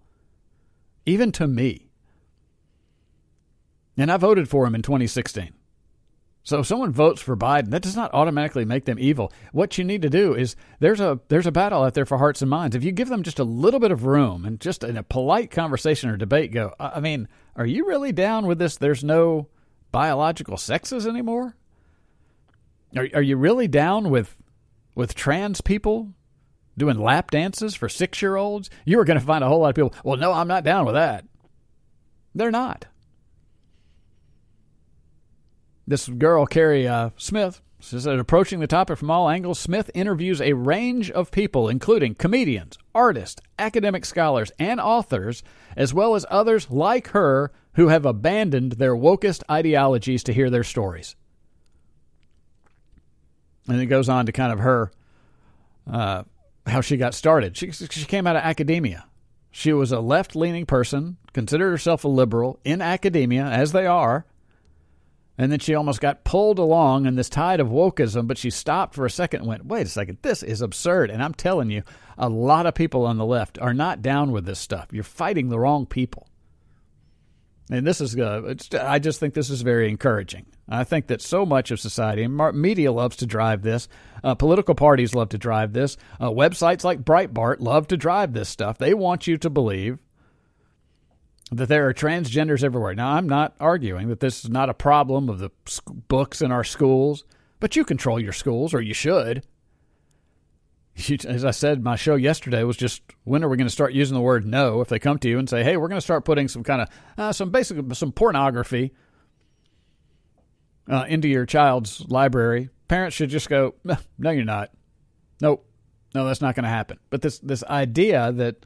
even to me. And I voted for him in twenty sixteen. So if someone votes for Biden, that does not automatically make them evil. What you need to do is there's a there's a battle out there for hearts and minds. If you give them just a little bit of room and just in a polite conversation or debate go, I mean, are you really down with this? There's no biological sexes anymore? Are are you really down with with trans people doing lap dances for six-year-olds? You are going to find a whole lot of people, well, no, I'm not down with that. They're not. This girl, Carrie uh, Smith, says that approaching the topic from all angles, Smith interviews a range of people, including comedians, artists, academic scholars, and authors, as well as others like her who have abandoned their wokest ideologies to hear their stories. And it goes on to kind of her, uh, how she got started. She, she came out of academia. She was a left-leaning person, considered herself a liberal in academia, as they are. And then she almost got pulled along in this tide of wokeism, but she stopped for a second and went, wait a second, this is absurd. And I'm telling you, a lot of people on the left are not down with this stuff. You're fighting the wrong people. And this is, uh, it's, I just think this is very encouraging. I think that so much of society, and media loves to drive this, uh, political parties love to drive this, uh, websites like Breitbart love to drive this stuff. They want you to believe that there are transgenders everywhere. Now, I'm not arguing that this is not a problem of the books in our schools, but you control your schools, or you should. You, as I said, my show yesterday was just, when are we going to start using the word no if they come to you and say, hey, we're going to start putting some kind of, uh, some basic, some pornography uh, into your child's library. Parents should just go, no, you're not. Nope. No, that's not going to happen. But this, this idea that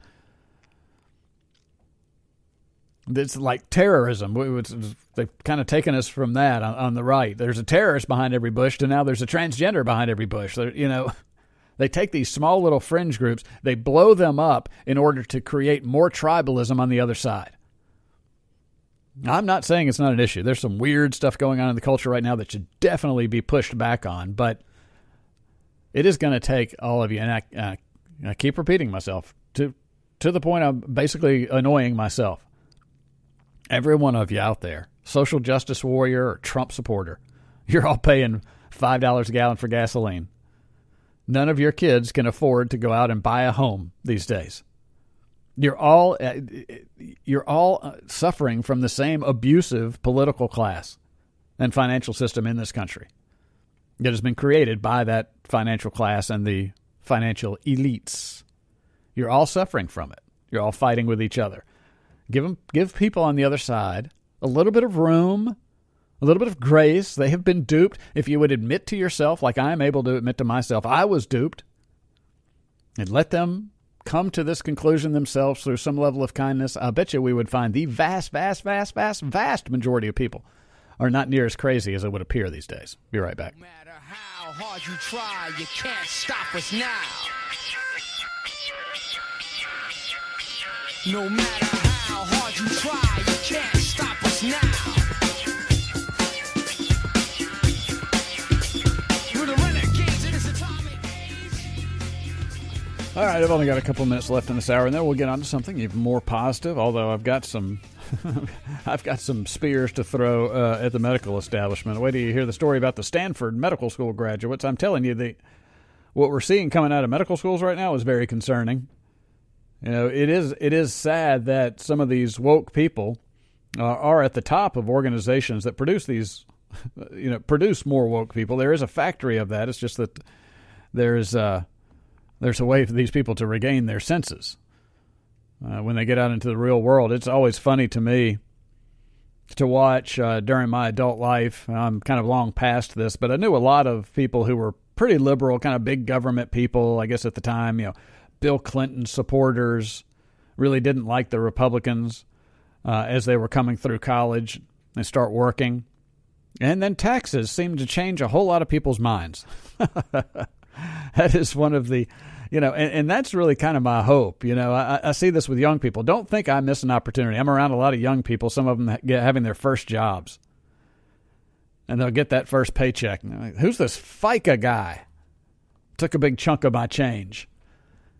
it's like terrorism. They've kind of taken us from that on, on the right. There's a terrorist behind every bush, to now there's a transgender behind every bush. They're, you know, they take these small little fringe groups, they blow them up in order to create more tribalism on the other side. I'm not saying it's not an issue. There's some weird stuff going on in the culture right now that should definitely be pushed back on, but it is going to take all of you, and I, uh, I keep repeating myself, to to the point I'm basically annoying myself. Every one of you out there, social justice warrior or Trump supporter, you're all paying five dollars a gallon for gasoline. None of your kids can afford to go out and buy a home these days. You're all you're all suffering from the same abusive political class and financial system in this country that has been created by that financial class and the financial elites. You're all suffering from it. You're all fighting with each other. Give them, give people on the other side a little bit of room, a little bit of grace. They have been duped. If you would admit to yourself, like I am able to admit to myself, I was duped, and let them come to this conclusion themselves through some level of kindness, I bet you we would find the vast, vast, vast, vast, vast majority of people are not near as crazy as it would appear these days. Be right back. No matter how hard you try, you can't stop us now. No matter how hard you try, you can't stop us now. We're the renegades in this atomic age. All right, I've only got a couple minutes left in this hour, and then we'll get on to something even more positive, although I've got some I've got some spears to throw uh, at the medical establishment. Wait till you hear the story about the Stanford Medical School graduates. I'm telling you, the what we're seeing coming out of medical schools right now is very concerning. You know, it is it is sad that some of these woke people uh, are at the top of organizations that produce these, you know, produce more woke people. There is a factory of that. It's just that there's uh, there's a way for these people to regain their senses uh, when they get out into the real world. It's always funny to me to watch uh, during my adult life. I'm kind of long past this, but I knew a lot of people who were pretty liberal, kind of big government people, I guess at the time, you know. Bill Clinton supporters really didn't like the Republicans uh, as they were coming through college and start working. And then taxes seemed to change a whole lot of people's minds. That is one of the, you know, and, and that's really kind of my hope. You know, I, I see this with young people. Don't think I miss an opportunity. I'm around a lot of young people, some of them get, having their first jobs. And they'll get that first paycheck. And they're like, who's this FICA guy? Took a big chunk of my change.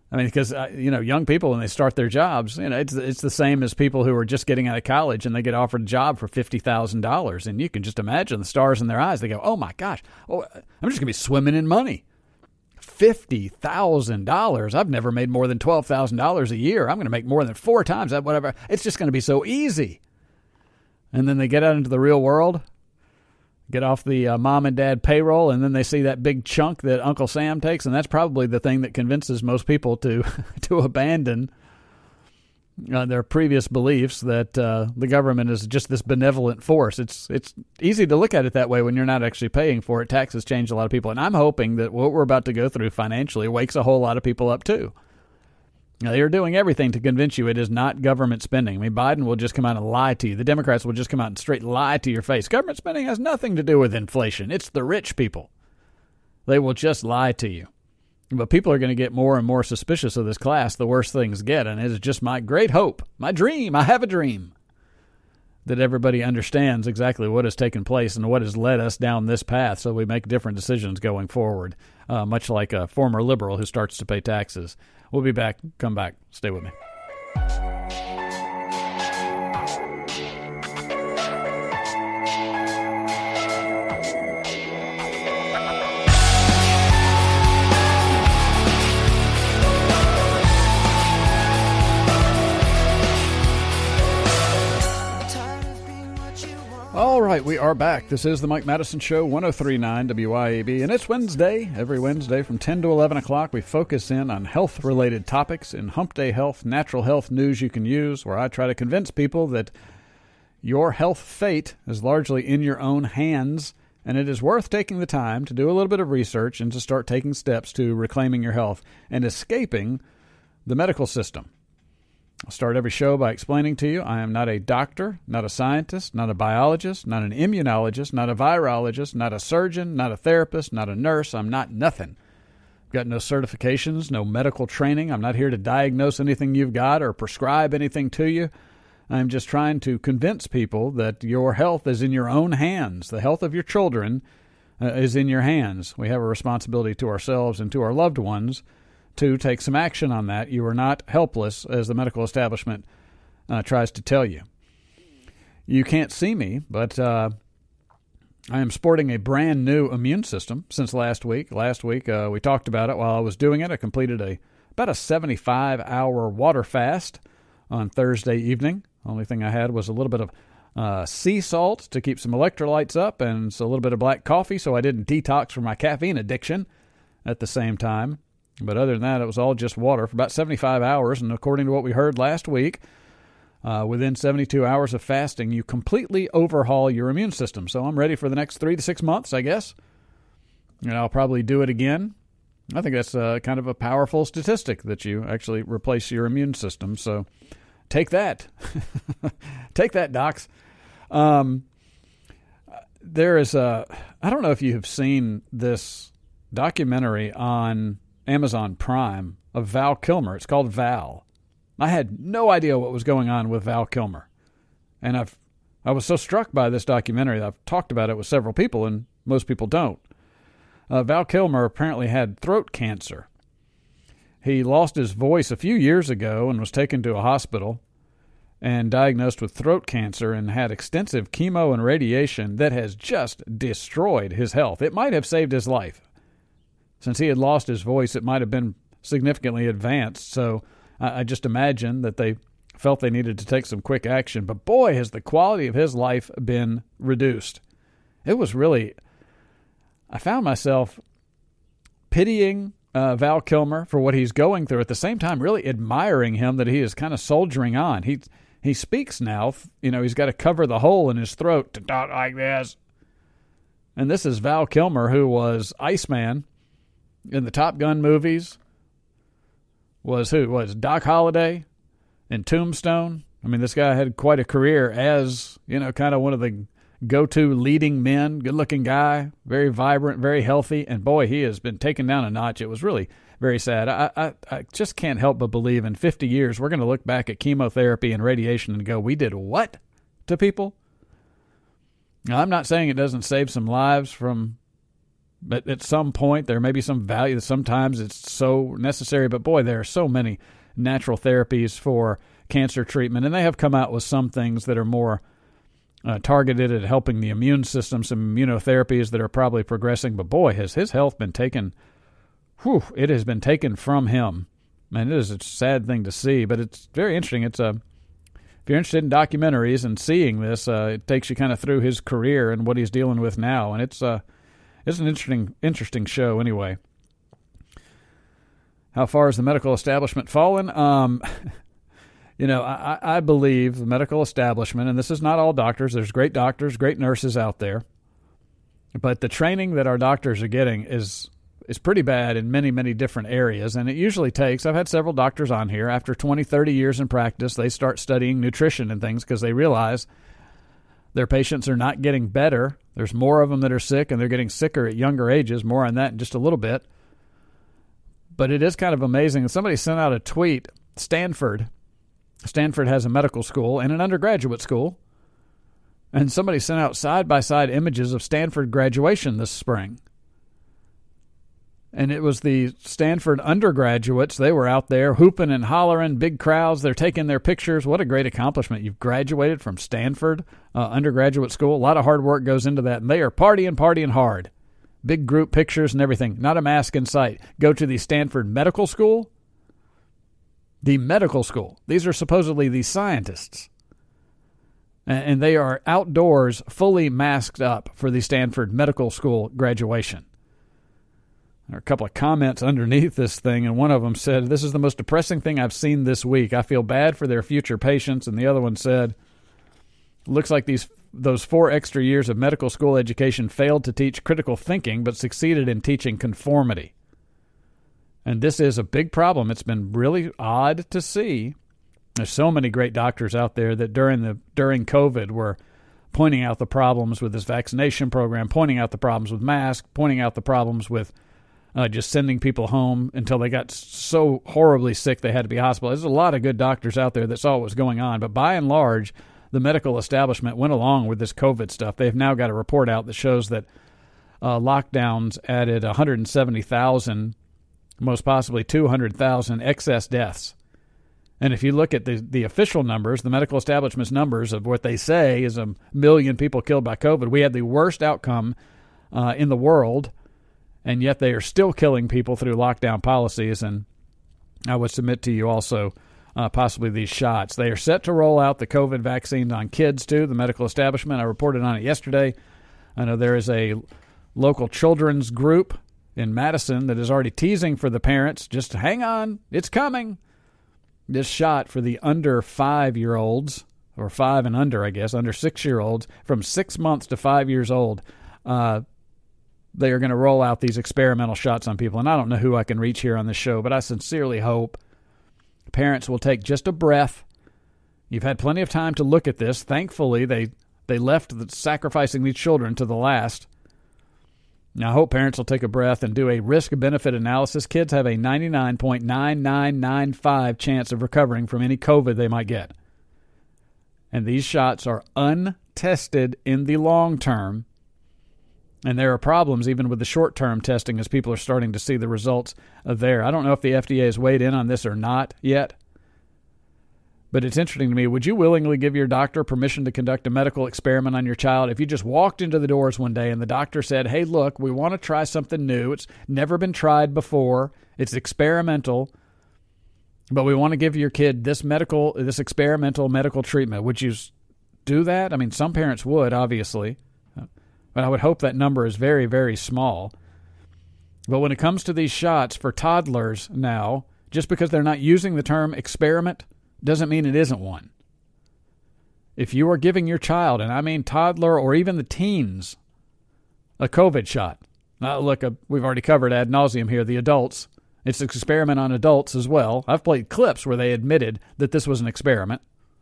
I mean, because, uh, you know, young people, when they start their jobs, you know, it's it's the same as people who are just getting out of college and they get offered a job for fifty thousand dollars. And you can just imagine the stars in their eyes. They go, oh, my gosh, oh, I'm just going to be swimming in money. fifty thousand dollars. I've never made more than twelve thousand dollars a year. I'm going to make more than four times that, whatever. It's just going to be so easy. And then they get out into the real world, get off the uh, mom and dad payroll, and then they see that big chunk that Uncle Sam takes, and that's probably the thing that convinces most people to to abandon uh, their previous beliefs that uh, the government is just this benevolent force. It's it's easy to look at it that way when you're not actually paying for it. Taxes change a lot of people, and I'm hoping that what we're about to go through financially wakes a whole lot of people up too. Now, they're doing everything to convince you it is not government spending. I mean, Biden will just come out and lie to you. The Democrats will just come out and straight lie to your face. Government spending has nothing to do with inflation. It's the rich people. They will just lie to you. But people are going to get more and more suspicious of this class the worse things get. And it is just my great hope, my dream, I have a dream, that everybody understands exactly what has taken place and what has led us down this path so we make different decisions going forward, uh, much like a former liberal who starts to pay taxes. We'll be back. Come back. Stay with me. All right, we are back. This is the Mike Madison Show, one oh three point nine W I A B, and it's Wednesday. Every Wednesday from ten to eleven o'clock, we focus in on health-related topics in Hump Day Health, natural health news you can use, where I try to convince people that your health fate is largely in your own hands, and it is worth taking the time to do a little bit of research and to start taking steps to reclaiming your health and escaping the medical system. I'll start every show by explaining to you I am not a doctor, not a scientist, not a biologist, not an immunologist, not a virologist, not a surgeon, not a therapist, not a nurse. I'm not nothing. I've got no certifications, no medical training. I'm not here to diagnose anything you've got or prescribe anything to you. I'm just trying to convince people that your health is in your own hands. The health of your children uh, is in your hands. We have a responsibility to ourselves and to our loved ones to take some action on that. You are not helpless, as the medical establishment uh, tries to tell you. You can't see me, but uh, I am sporting a brand new immune system since last week. Last week, uh, we talked about it while I was doing it. I completed a about a seventy-five hour water fast on Thursday evening. Only thing I had was a little bit of uh, sea salt to keep some electrolytes up and so a little bit of black coffee so I didn't detox from my caffeine addiction at the same time. But other than that, it was all just water for about seventy-five hours. And according to what we heard last week, uh, within seventy-two hours of fasting, you completely overhaul your immune system. So I'm ready for the next three to six months, I guess. And I'll probably do it again. I think that's uh, kind of a powerful statistic that you actually replace your immune system. So take that. Take that, docs. Um, there is a, I don't know if you have seen this documentary on Amazon Prime of Val Kilmer. It's called Val. I had no idea what was going on with Val Kilmer. And I've I was so struck by this documentary that I've talked about it with several people, and most people don't. Uh, Val Kilmer apparently had throat cancer. He lost his voice a few years ago and was taken to a hospital and diagnosed with throat cancer and had extensive chemo and radiation that has just destroyed his health. It might have saved his life. Since he had lost his voice, it might have been significantly advanced. So I, I just imagine that they felt they needed to take some quick action. But boy, has the quality of his life been reduced. It was really, I found myself pitying uh, Val Kilmer for what he's going through. At the same time, really admiring him that he is kind of soldiering on. He he speaks now. You know, he's got to cover the hole in his throat to talk like this. And this is Val Kilmer, who was Iceman in the Top Gun movies, was who? Was Doc Holliday in Tombstone. I mean, this guy had quite a career as, you know, kind of one of the go-to leading men, good-looking guy, very vibrant, very healthy, and boy, he has been taken down a notch. It was really very sad. I, I, I just can't help but believe in fifty years we're going to look back at chemotherapy and radiation and go, we did what to people? Now, I'm not saying it doesn't save some lives from But at some point, there may be some value. Sometimes it's so necessary. But, boy, there are so many natural therapies for cancer treatment. And they have come out with some things that are more uh, targeted at helping the immune system, some immunotherapies that are probably progressing. But, boy, has his health been taken, whew, it has been taken from him. And it is a sad thing to see. But it's very interesting. It's a, if you're interested in documentaries and seeing this, uh, it takes you kind of through his career and what he's dealing with now. And it's uh, it's an interesting interesting show anyway. How far has the medical establishment fallen? Um, you know, I, I believe the medical establishment, and this is not all doctors. There's great doctors, great nurses out there. But the training that our doctors are getting is is pretty bad in many, many different areas. And it usually takes, I've had several doctors on here, after twenty, thirty years in practice, they start studying nutrition and things because they realize their patients are not getting better. There's more of them that are sick, and they're getting sicker at younger ages. More on that in just a little bit. But it is kind of amazing. Somebody sent out a tweet. Stanford. Stanford has a medical school and an undergraduate school. And somebody sent out side-by-side images of Stanford graduation this spring. And it was the Stanford undergraduates. They were out there hooping and hollering, big crowds. They're taking their pictures. What a great accomplishment. You've graduated from Stanford uh, undergraduate school. A lot of hard work goes into that. And they are partying, partying hard. Big group pictures and everything. Not a mask in sight. Go to the Stanford Medical School. The medical school. These are supposedly the scientists. And they are outdoors, fully masked up for the Stanford Medical School graduation. There are a couple of comments underneath this thing, and one of them said, "This is the most depressing thing I've seen this week. I feel bad for their future patients." And the other one said, "Looks like these those four extra years of medical school education failed to teach critical thinking, but succeeded in teaching conformity." And this is a big problem. It's been really odd to see. There's so many great doctors out there that during the during COVID were pointing out the problems with this vaccination program, pointing out the problems with masks, pointing out the problems with Uh, just sending people home until they got so horribly sick they had to be hospitalized. There's a lot of good doctors out there that saw what was going on, but by and large, the medical establishment went along with this COVID stuff. They've now got a report out that shows that uh, lockdowns added one hundred seventy thousand, most possibly two hundred thousand excess deaths. And if you look at the, the official numbers, the medical establishment's numbers of what they say is a million people killed by COVID, we had the worst outcome uh, in the world. And yet they are still killing people through lockdown policies. And I would submit to you also uh, possibly these shots. They are set to roll out the COVID vaccines on kids, too, the medical establishment. I reported on it yesterday. I know there is a local children's group in Madison that is already teasing for the parents, just hang on, it's coming. This shot for the under five-year-olds, or five and under, I guess, under six-year-olds, from six months to five years old, uh, they are going to roll out these experimental shots on people. And I don't know who I can reach here on this show, but I sincerely hope parents will take just a breath. You've had plenty of time to look at this. Thankfully, they, they left the, sacrificing these children to the last. Now, I hope parents will take a breath and do a risk-benefit analysis. Kids have a ninety-nine point nine nine nine five chance of recovering from any COVID they might get. And these shots are untested in the long term. And there are problems even with the short-term testing as people are starting to see the results of there. I don't know if the F D A has weighed in on this or not yet. But it's interesting to me. Would you willingly give your doctor permission to conduct a medical experiment on your child if you just walked into the doors one day and the doctor said, hey, look, we want to try something new. It's never been tried before. It's experimental. But we want to give your kid this medical, this experimental medical treatment. Would you do that? I mean, some parents would, obviously. But I would hope that number is very, very small. But when it comes to these shots for toddlers now, just because they're not using the term experiment doesn't mean it isn't one. If you are giving your child, and I mean toddler or even the teens, a COVID shot. Now, look, uh, we've already covered ad nauseum here, the adults. It's an experiment on adults as well. I've played clips where they admitted that this was an experiment.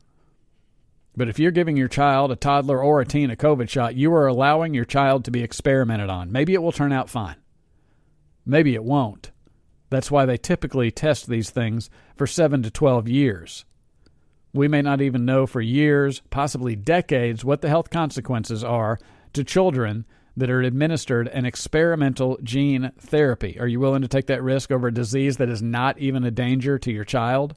But if you're giving your child, a toddler or a teen, a COVID shot, you are allowing your child to be experimented on. Maybe it will turn out fine. Maybe it won't. That's why they typically test these things for seven to twelve years. We may not even know for years, possibly decades, what the health consequences are to children that are administered an experimental gene therapy. Are you willing to take that risk over a disease that is not even a danger to your child?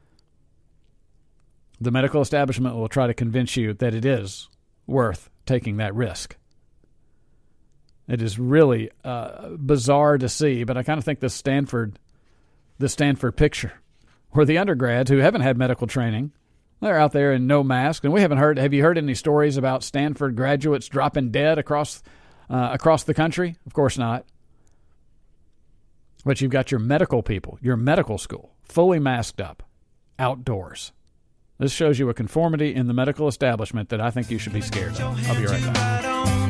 The medical establishment will try to convince you that it is worth taking that risk. It is really uh, bizarre to see, but I kind of think the Stanford, the Stanford picture, where the undergrads who haven't had medical training, they're out there in no mask, and we haven't heard. Have you heard any stories about Stanford graduates dropping dead across uh, across the country? Of course not. But you've got your medical people, your medical school, fully masked up, outdoors. This shows you a conformity in the medical establishment that I think you should be scared of. I'll be right back.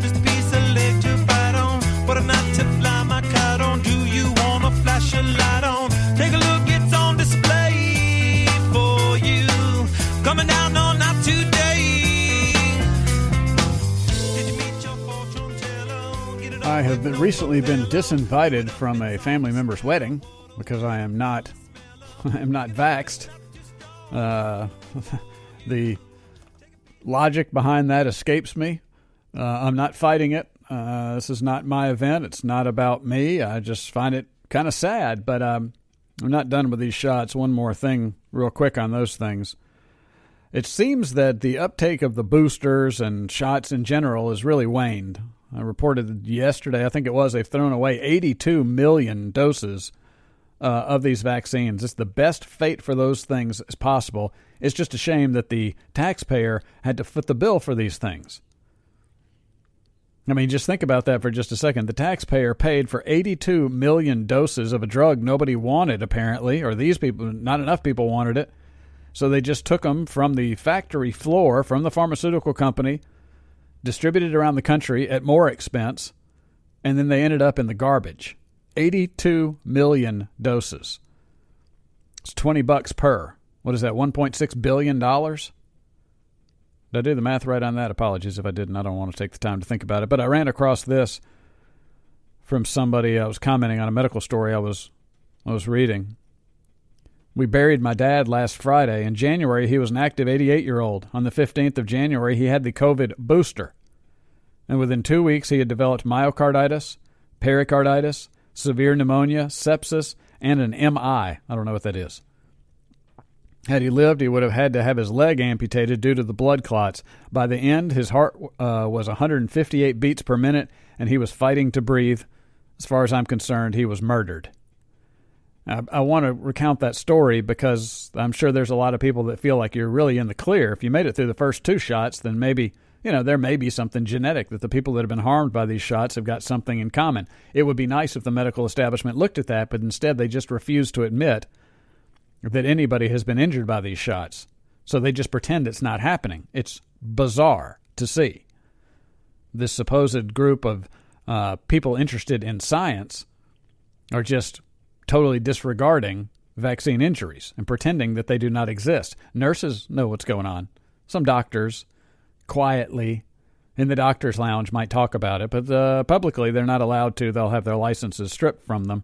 But I'm not to fly my kite on. Do you want to flash a light on? Take a look, it's on display for you. Coming down on not today. Did you meet your fortune teller? I have been recently been disinvited from a family member's wedding because I am not, I am not vaxxed. Uh, the logic behind that escapes me. Uh, I'm not fighting it. Uh, this is not my event. It's not about me. I just find it kind of sad, but um, I'm not done with these shots. One more thing real quick on those things. It seems that the uptake of the boosters and shots in general has really waned. I reported yesterday, I think it was, they've thrown away eighty-two million doses uh, of these vaccines. It's the best fate for those things as possible. It's just a shame that the taxpayer had to foot the bill for these things. I mean, just think about that for just a second. The taxpayer paid for eighty-two million doses of a drug nobody wanted, apparently, or these people, not enough people wanted it. So they just took them from the factory floor, from the pharmaceutical company, distributed around the country at more expense, and then they ended up in the garbage. eighty-two million doses. It's twenty bucks per. What is that, one point six billion dollars? Did I do the math right on that? Apologies if I didn't. I don't want to take the time to think about it. But I ran across this from somebody. I was commenting on a medical story I was I was reading. We buried my dad last Friday. In January, he was an active eighty-eight-year-old. On the fifteenth of January, he had the COVID booster. And within two weeks, he had developed myocarditis, pericarditis, severe pneumonia, sepsis, and an M I. I don't know what that is. Had he lived, he would have had to have his leg amputated due to the blood clots. By the end, his heart uh, was one hundred fifty-eight beats per minute, and he was fighting to breathe. As far as I'm concerned, he was murdered. I, I want to recount that story because I'm sure there's a lot of people that feel like you're really in the clear. If you made it through the first two shots, then maybe, you know, there may be something genetic that the people that have been harmed by these shots have got something in common. It would be nice if the medical establishment looked at that, but instead they just refuse to admit that anybody has been injured by these shots. So they just pretend it's not happening. It's bizarre to see. This supposed group of uh, people interested in science are just totally disregarding vaccine injuries and pretending that they do not exist. Nurses know what's going on. Some doctors quietly in the doctor's lounge might talk about it, but uh, publicly they're not allowed to. They'll have their licenses stripped from them.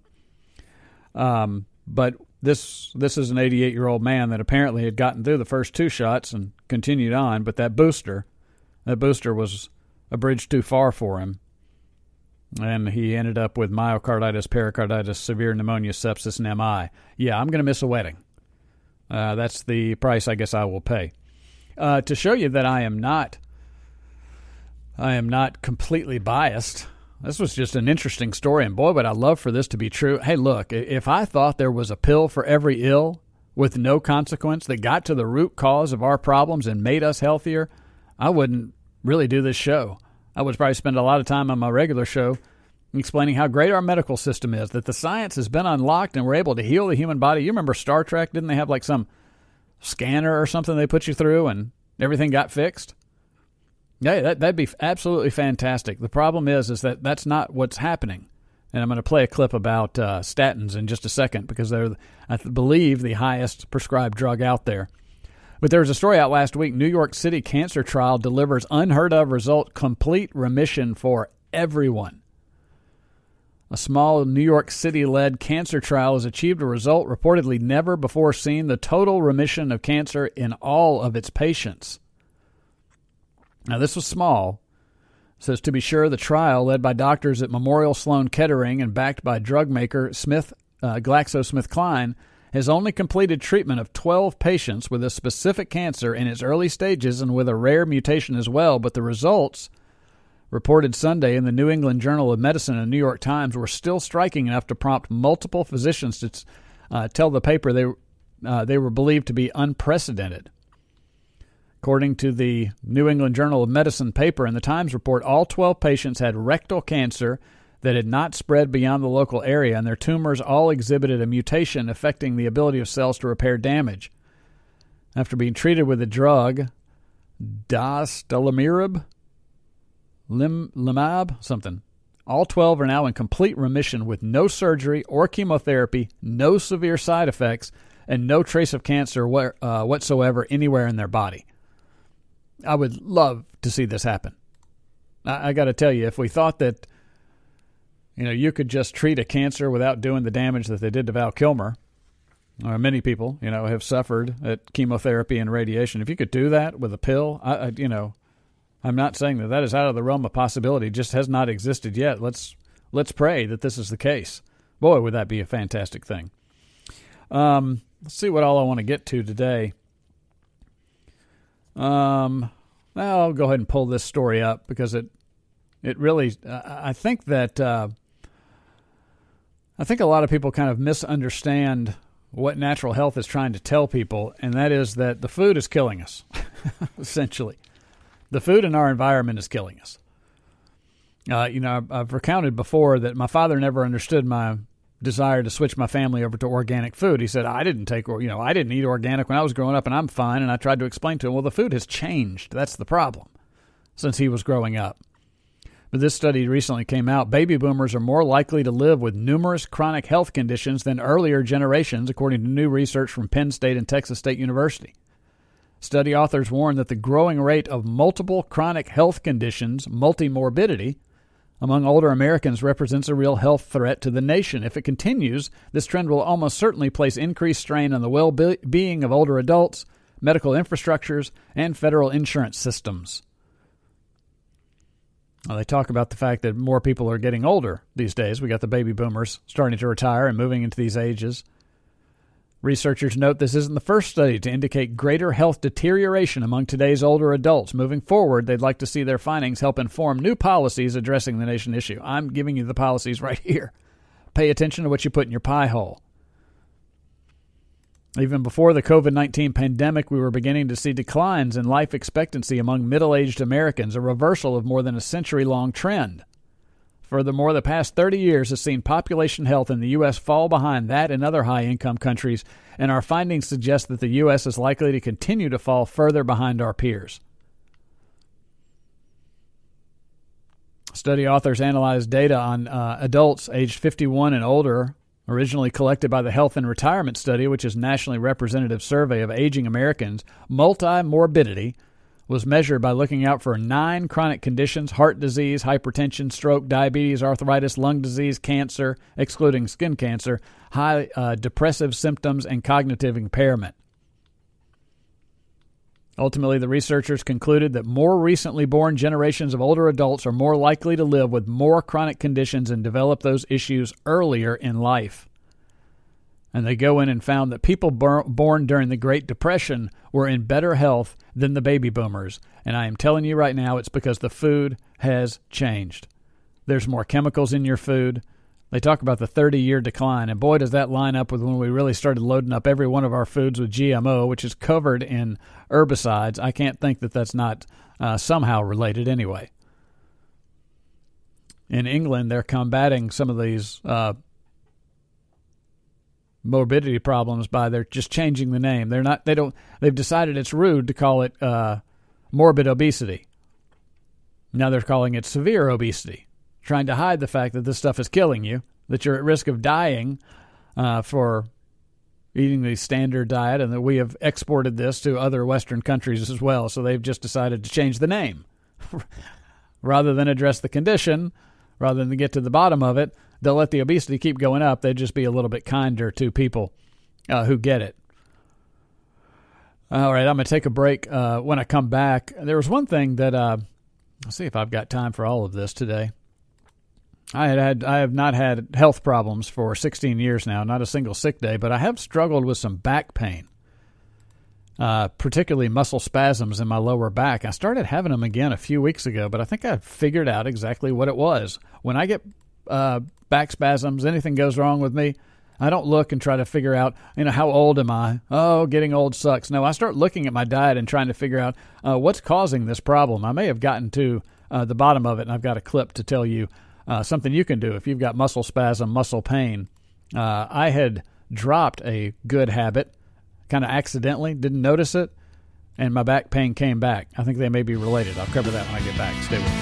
Um, but This this is an eighty-eight-year-old man that apparently had gotten through the first two shots and continued on, but that booster, that booster was a bridge too far for him, and he ended up with myocarditis, pericarditis, severe pneumonia, sepsis, and M I. Yeah, I'm going to miss a wedding. Uh, that's the price I guess I will pay. Uh, to show you that I am not, I am not completely biased. This was just an interesting story, and boy, would I love for this to be true. Hey, look, if I thought there was a pill for every ill with no consequence that got to the root cause of our problems and made us healthier, I wouldn't really do this show. I would probably spend a lot of time on my regular show explaining how great our medical system is, that the science has been unlocked and we're able to heal the human body. You remember Star Trek? Didn't they have like some scanner or something they put you through and everything got fixed? Yeah, that, that'd be absolutely fantastic. The problem is, is that that's not what's happening. And I'm going to play a clip about uh, statins in just a second because they're, I believe, the highest prescribed drug out there. But there was a story out last week. New York City cancer trial delivers unheard of result, complete remission for everyone. A small New York City-led cancer trial has achieved a result reportedly never before seen, the total remission of cancer in all of its patients. Now, this was small, says, to be sure, the trial, led by doctors at Memorial Sloan Kettering and backed by drug maker Smith, uh, GlaxoSmithKline, has only completed treatment of twelve patients with a specific cancer in its early stages and with a rare mutation as well, but the results, reported Sunday in the New England Journal of Medicine and New York Times, were still striking enough to prompt multiple physicians to uh, tell the paper they, uh, they were believed to be unprecedented. According to the New England Journal of Medicine paper and the Times report, all twelve patients had rectal cancer that had not spread beyond the local area, and their tumors all exhibited a mutation affecting the ability of cells to repair damage. After being treated with the drug dostelamirib, lim, limab, something, all twelve are now in complete remission with no surgery or chemotherapy, no severe side effects, and no trace of cancer where, uh, whatsoever anywhere in their body. I would love to see this happen. I, I got to tell you, if we thought that, you know, you could just treat a cancer without doing the damage that they did to Val Kilmer, or many people, you know, have suffered at chemotherapy and radiation. If you could do that with a pill, I, I, you know, I'm not saying that that is out of the realm of possibility. It just has not existed yet. Let's let's pray that this is the case. Boy, would that be a fantastic thing. Um, let's see what all I want to get to today. Um, well, I'll go ahead and pull this story up because it, it really, uh, I think that, uh, I think a lot of people kind of misunderstand what natural health is trying to tell people, and that is that the food is killing us, essentially. The food in our environment is killing us. Uh, you know, I've, I've recounted before that my father never understood my desire to switch my family over to organic food. He said, I didn't take, you know, I didn't eat organic when I was growing up and I'm fine. And I tried to explain to him, well, the food has changed. That's the problem since he was growing up. But this study recently came out. Baby boomers are more likely to live with numerous chronic health conditions than earlier generations, according to new research from Penn State and Texas State University. Study authors warn that the growing rate of multiple chronic health conditions, multimorbidity, among older Americans represents a real health threat to the nation. If it continues, this trend will almost certainly place increased strain on the well-being of older adults, medical infrastructures, and federal insurance systems. Well, they talk about the fact that more people are getting older these days. We got the baby boomers starting to retire and moving into these ages. Researchers note this isn't the first study to indicate greater health deterioration among today's older adults. Moving forward, they'd like to see their findings help inform new policies addressing the nation issue. I'm giving you the policies right here. Pay attention to what you put in your pie hole. Even before the covid nineteen pandemic, we were beginning to see declines in life expectancy among middle-aged Americans, a reversal of more than a century-long trend. Furthermore, the past thirty years has seen population health in the U S fall behind that in other high-income countries, and our findings suggest that the U S is likely to continue to fall further behind our peers. Study authors analyzed data on uh, adults aged fifty-one and older, originally collected by the Health and Retirement Study, which is a nationally representative survey of aging Americans. Multimorbidity was measured by looking out for nine chronic conditions: heart disease, hypertension, stroke, diabetes, arthritis, lung disease, cancer, excluding skin cancer, high uh, depressive symptoms, and cognitive impairment. Ultimately, the researchers concluded that more recently born generations of older adults are more likely to live with more chronic conditions and develop those issues earlier in life. And they go in and found that people bor- born during the Great Depression were in better health than the baby boomers. And I am telling you right now, it's because the food has changed. There's more chemicals in your food. They talk about the thirty-year decline, and boy, does that line up with when we really started loading up every one of our foods with G M O, which is covered in herbicides. I can't think that that's not uh, somehow related anyway. In England, they're combating some of these uh, morbidity problems by they're just changing the name. They're not. They don't. They've decided it's rude to call it uh, morbid obesity. Now they're calling it severe obesity, trying to hide the fact that this stuff is killing you, that you're at risk of dying uh, for eating the standard diet, and that we have exported this to other Western countries as well. So they've just decided to change the name. Rather than address the condition, rather than get to the bottom of it, they'll let the obesity keep going up. They'd just be a little bit kinder to people uh, who get it. All right, I'm going to take a break. Uh, when I come back, there was one thing that uh, Let's see if I've got time for all of this today. I had, had I have not had health problems for sixteen years now, not a single sick day, but I have struggled with some back pain, uh, particularly muscle spasms in my lower back. I started having them again a few weeks ago, but I think I figured out exactly what it was. When I get uh, back spasms, anything goes wrong with me, I don't look and try to figure out, you know, how old am I? Oh, getting old sucks. No, I start looking at my diet and trying to figure out uh, what's causing this problem. I may have gotten to uh, the bottom of it, and I've got a clip to tell you uh, something you can do if you've got muscle spasm, muscle pain. Uh, I had dropped a good habit, kind of accidentally, didn't notice it, and my back pain came back. I think they may be related. I'll cover that when I get back. Stay with me.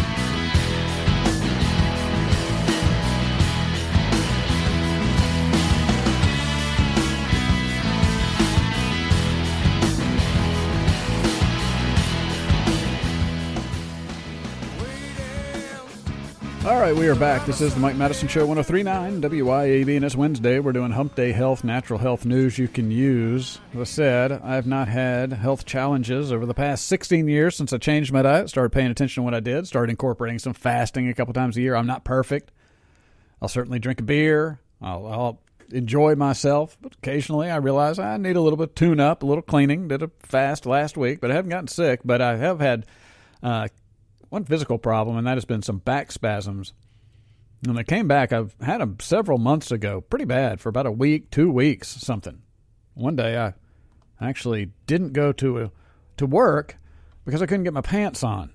All right, we are back. This is the Mike Madison Show, one oh three point nine W I A B, and it's Wednesday. We're doing Hump Day Health, natural health news you can use. As I said, I have not had health challenges over the past sixteen years since I changed my diet, started paying attention to what I did, started incorporating some fasting a couple times a year. I'm not perfect. I'll certainly drink a beer. I'll, I'll enjoy myself, but occasionally I realize I need a little bit of tune-up, a little cleaning. Did a fast last week, but I haven't gotten sick. But I have had uh, one physical problem, and that has been some back spasms. And they came back. I've had them several months ago, pretty bad, for about a week, two weeks, something. One day I actually didn't go to a, to work because I couldn't get my pants on.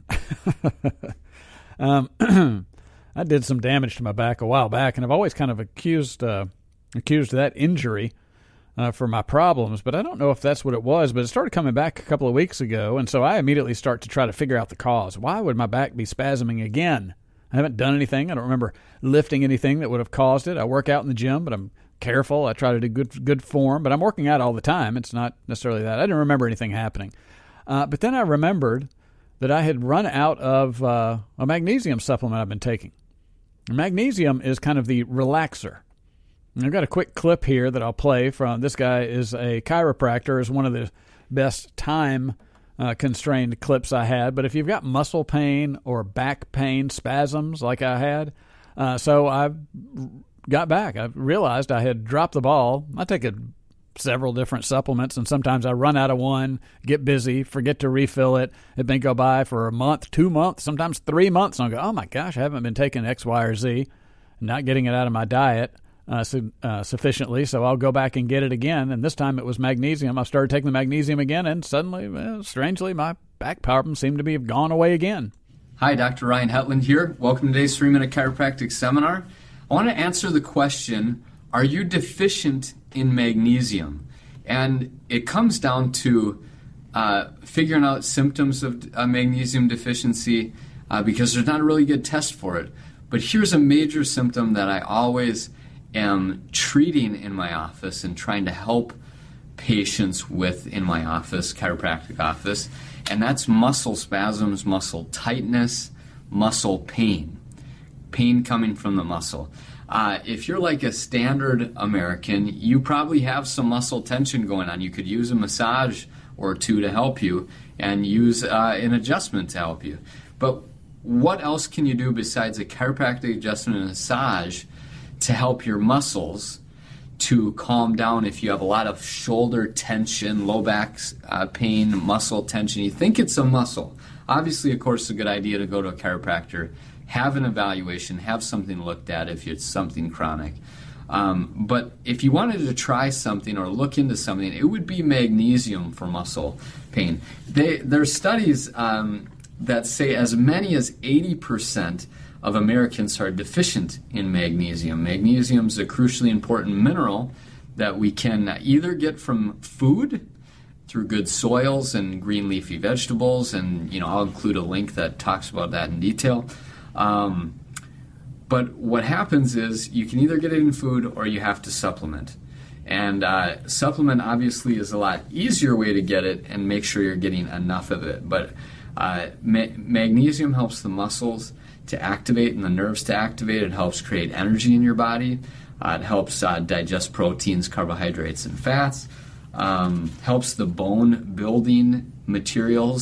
um, I did some damage to my back a while back, and I've always kind of accused uh, accused that injury uh, for my problems, but I don't know if that's what it was. But it started coming back a couple of weeks ago, and so I immediately start to try to figure out the cause. Why would my back be spasming again? I haven't done anything. I don't remember lifting anything that would have caused it. I work out in the gym, but I'm careful. I try to do good good form, but I'm working out all the time. It's not necessarily that. I didn't remember anything happening. Uh, but then I remembered that I had run out of uh, a magnesium supplement I've been taking. Magnesium is kind of the relaxer. And I've got a quick clip here that I'll play from. This guy is a chiropractor, is one of the best time uh, constrained clips I had. But if you've got muscle pain or back pain, spasms like I had, uh, so I got back. I realized I had dropped the ball. I take a, several different supplements, and sometimes I run out of one, get busy, forget to refill it. It may go by for a month, two months, sometimes three months, and I'll go, oh my gosh, I haven't been taking X, Y, or Z, not getting it out of my diet uh, su- uh, sufficiently, so I'll go back and get it again, and this time it was magnesium. I started taking the magnesium again, and suddenly, well, strangely, my back problems seem to be have gone away again. Hi, Doctor Ryan Hetland here. Welcome to today's three-minute chiropractic seminar. I want to answer the question, are you deficient in magnesium? And it comes down to uh, figuring out symptoms of uh, magnesium deficiency uh, because there's not a really good test for it. But here's a major symptom that I always am treating in my office and trying to help patients with in my office, chiropractic office, and that's muscle spasms, muscle tightness, muscle pain, pain coming from the muscle. Uh, if you're like a standard American, you probably have some muscle tension going on. You could use a massage or two to help you and use uh, an adjustment to help you. But what else can you do besides a chiropractic adjustment and massage to help your muscles to calm down if you have a lot of shoulder tension, low back uh, pain, muscle tension? You think it's a muscle. Obviously, of course, it's a good idea to go to a chiropractor, have an evaluation, have something looked at if it's something chronic. Um, but if you wanted to try something or look into something, it would be magnesium for muscle pain. They, there are studies um, that say as many as eighty percent of Americans are deficient in magnesium. Magnesium is a crucially important mineral that we can either get from food through good soils and green leafy vegetables, and you know I'll include a link that talks about that in detail. Um, but what happens is you can either get it in food or you have to supplement. And uh, supplement obviously is a lot easier way to get it and make sure you're getting enough of it. But uh, ma- magnesium helps the muscles to activate and the nerves to activate. It helps create energy in your body. Uh, it helps uh, digest proteins, carbohydrates, and fats. Um, helps the bone building materials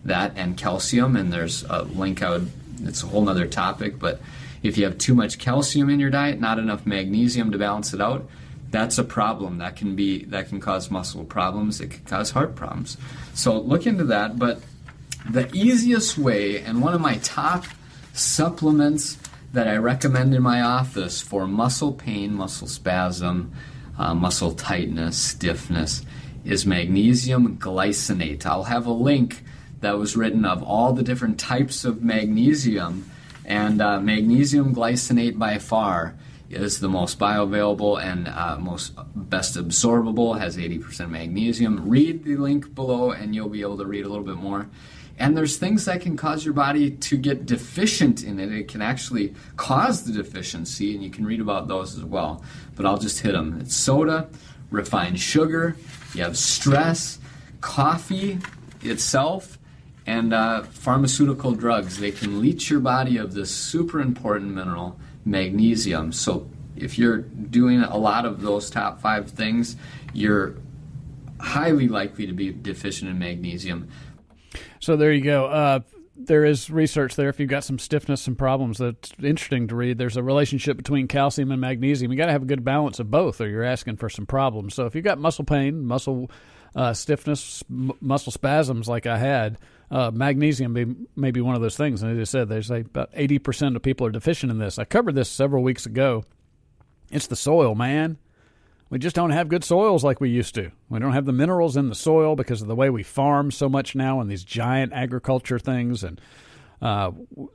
that and calcium, and there's a link I would, it's a whole nother topic, but if you have too much calcium in your diet, not enough magnesium to balance it out, that's a problem. That can be, that can cause muscle problems, it can cause heart problems. So look into that, but the easiest way, and one of my top supplements that I recommend in my office for muscle pain, muscle spasm, uh, muscle tightness, stiffness, is magnesium glycinate. I'll have a link that was written of all the different types of magnesium, and uh, magnesium glycinate by far is the most bioavailable and uh, most best absorbable, has eighty percent magnesium. Read the link below and you'll be able to read a little bit more. And there's things that can cause your body to get deficient in it. It can actually cause the deficiency, and you can read about those as well. But I'll just hit them. It's soda, refined sugar, you have stress, coffee itself, and uh, pharmaceutical drugs. They can leach your body of this super important mineral, magnesium. So if you're doing a lot of those top five things, you're highly likely to be deficient in magnesium. So there you go. Uh, there is research there. If you've got some stiffness, some problems, that's interesting to read. There's a relationship between calcium and magnesium. You got to have a good balance of both, or you're asking for some problems. So if you've got muscle pain, muscle uh, stiffness, m- muscle spasms like I had, uh, magnesium may, may be one of those things. And as I said, they say about eighty percent of people are deficient in this. I covered this several weeks ago. It's the soil, man. We just don't have good soils like we used to. We don't have the minerals in the soil because of the way we farm so much now and these giant agriculture things. And uh,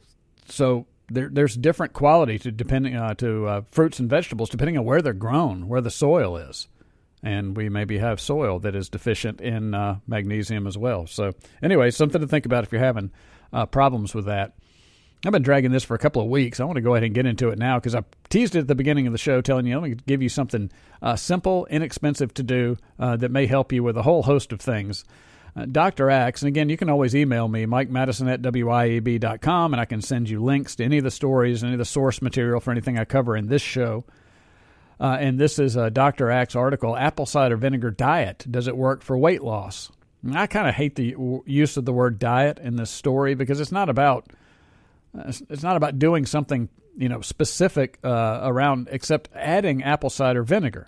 so there, there's different quality to depending uh, to uh, fruits and vegetables depending on where they're grown, where the soil is. And we maybe have soil that is deficient in uh, magnesium as well. So anyway, something to think about if you're having uh, problems with that. I've been dragging this for a couple of weeks. I want to go ahead and get into it now because I teased it at the beginning of the show telling you, let me give you something uh, simple, inexpensive to do uh, that may help you with a whole host of things. Uh, Doctor Axe, and again, you can always email me, Mike Madison at W I A B dot com, and I can send you links to any of the stories, any of the source material for anything I cover in this show. Uh, and this is a Doctor Axe article, Apple Cider Vinegar Diet. Does it work for weight loss? And I kind of hate the use of the word diet in this story because it's not about... It's not about doing something, you know, specific uh, around, except adding apple cider vinegar.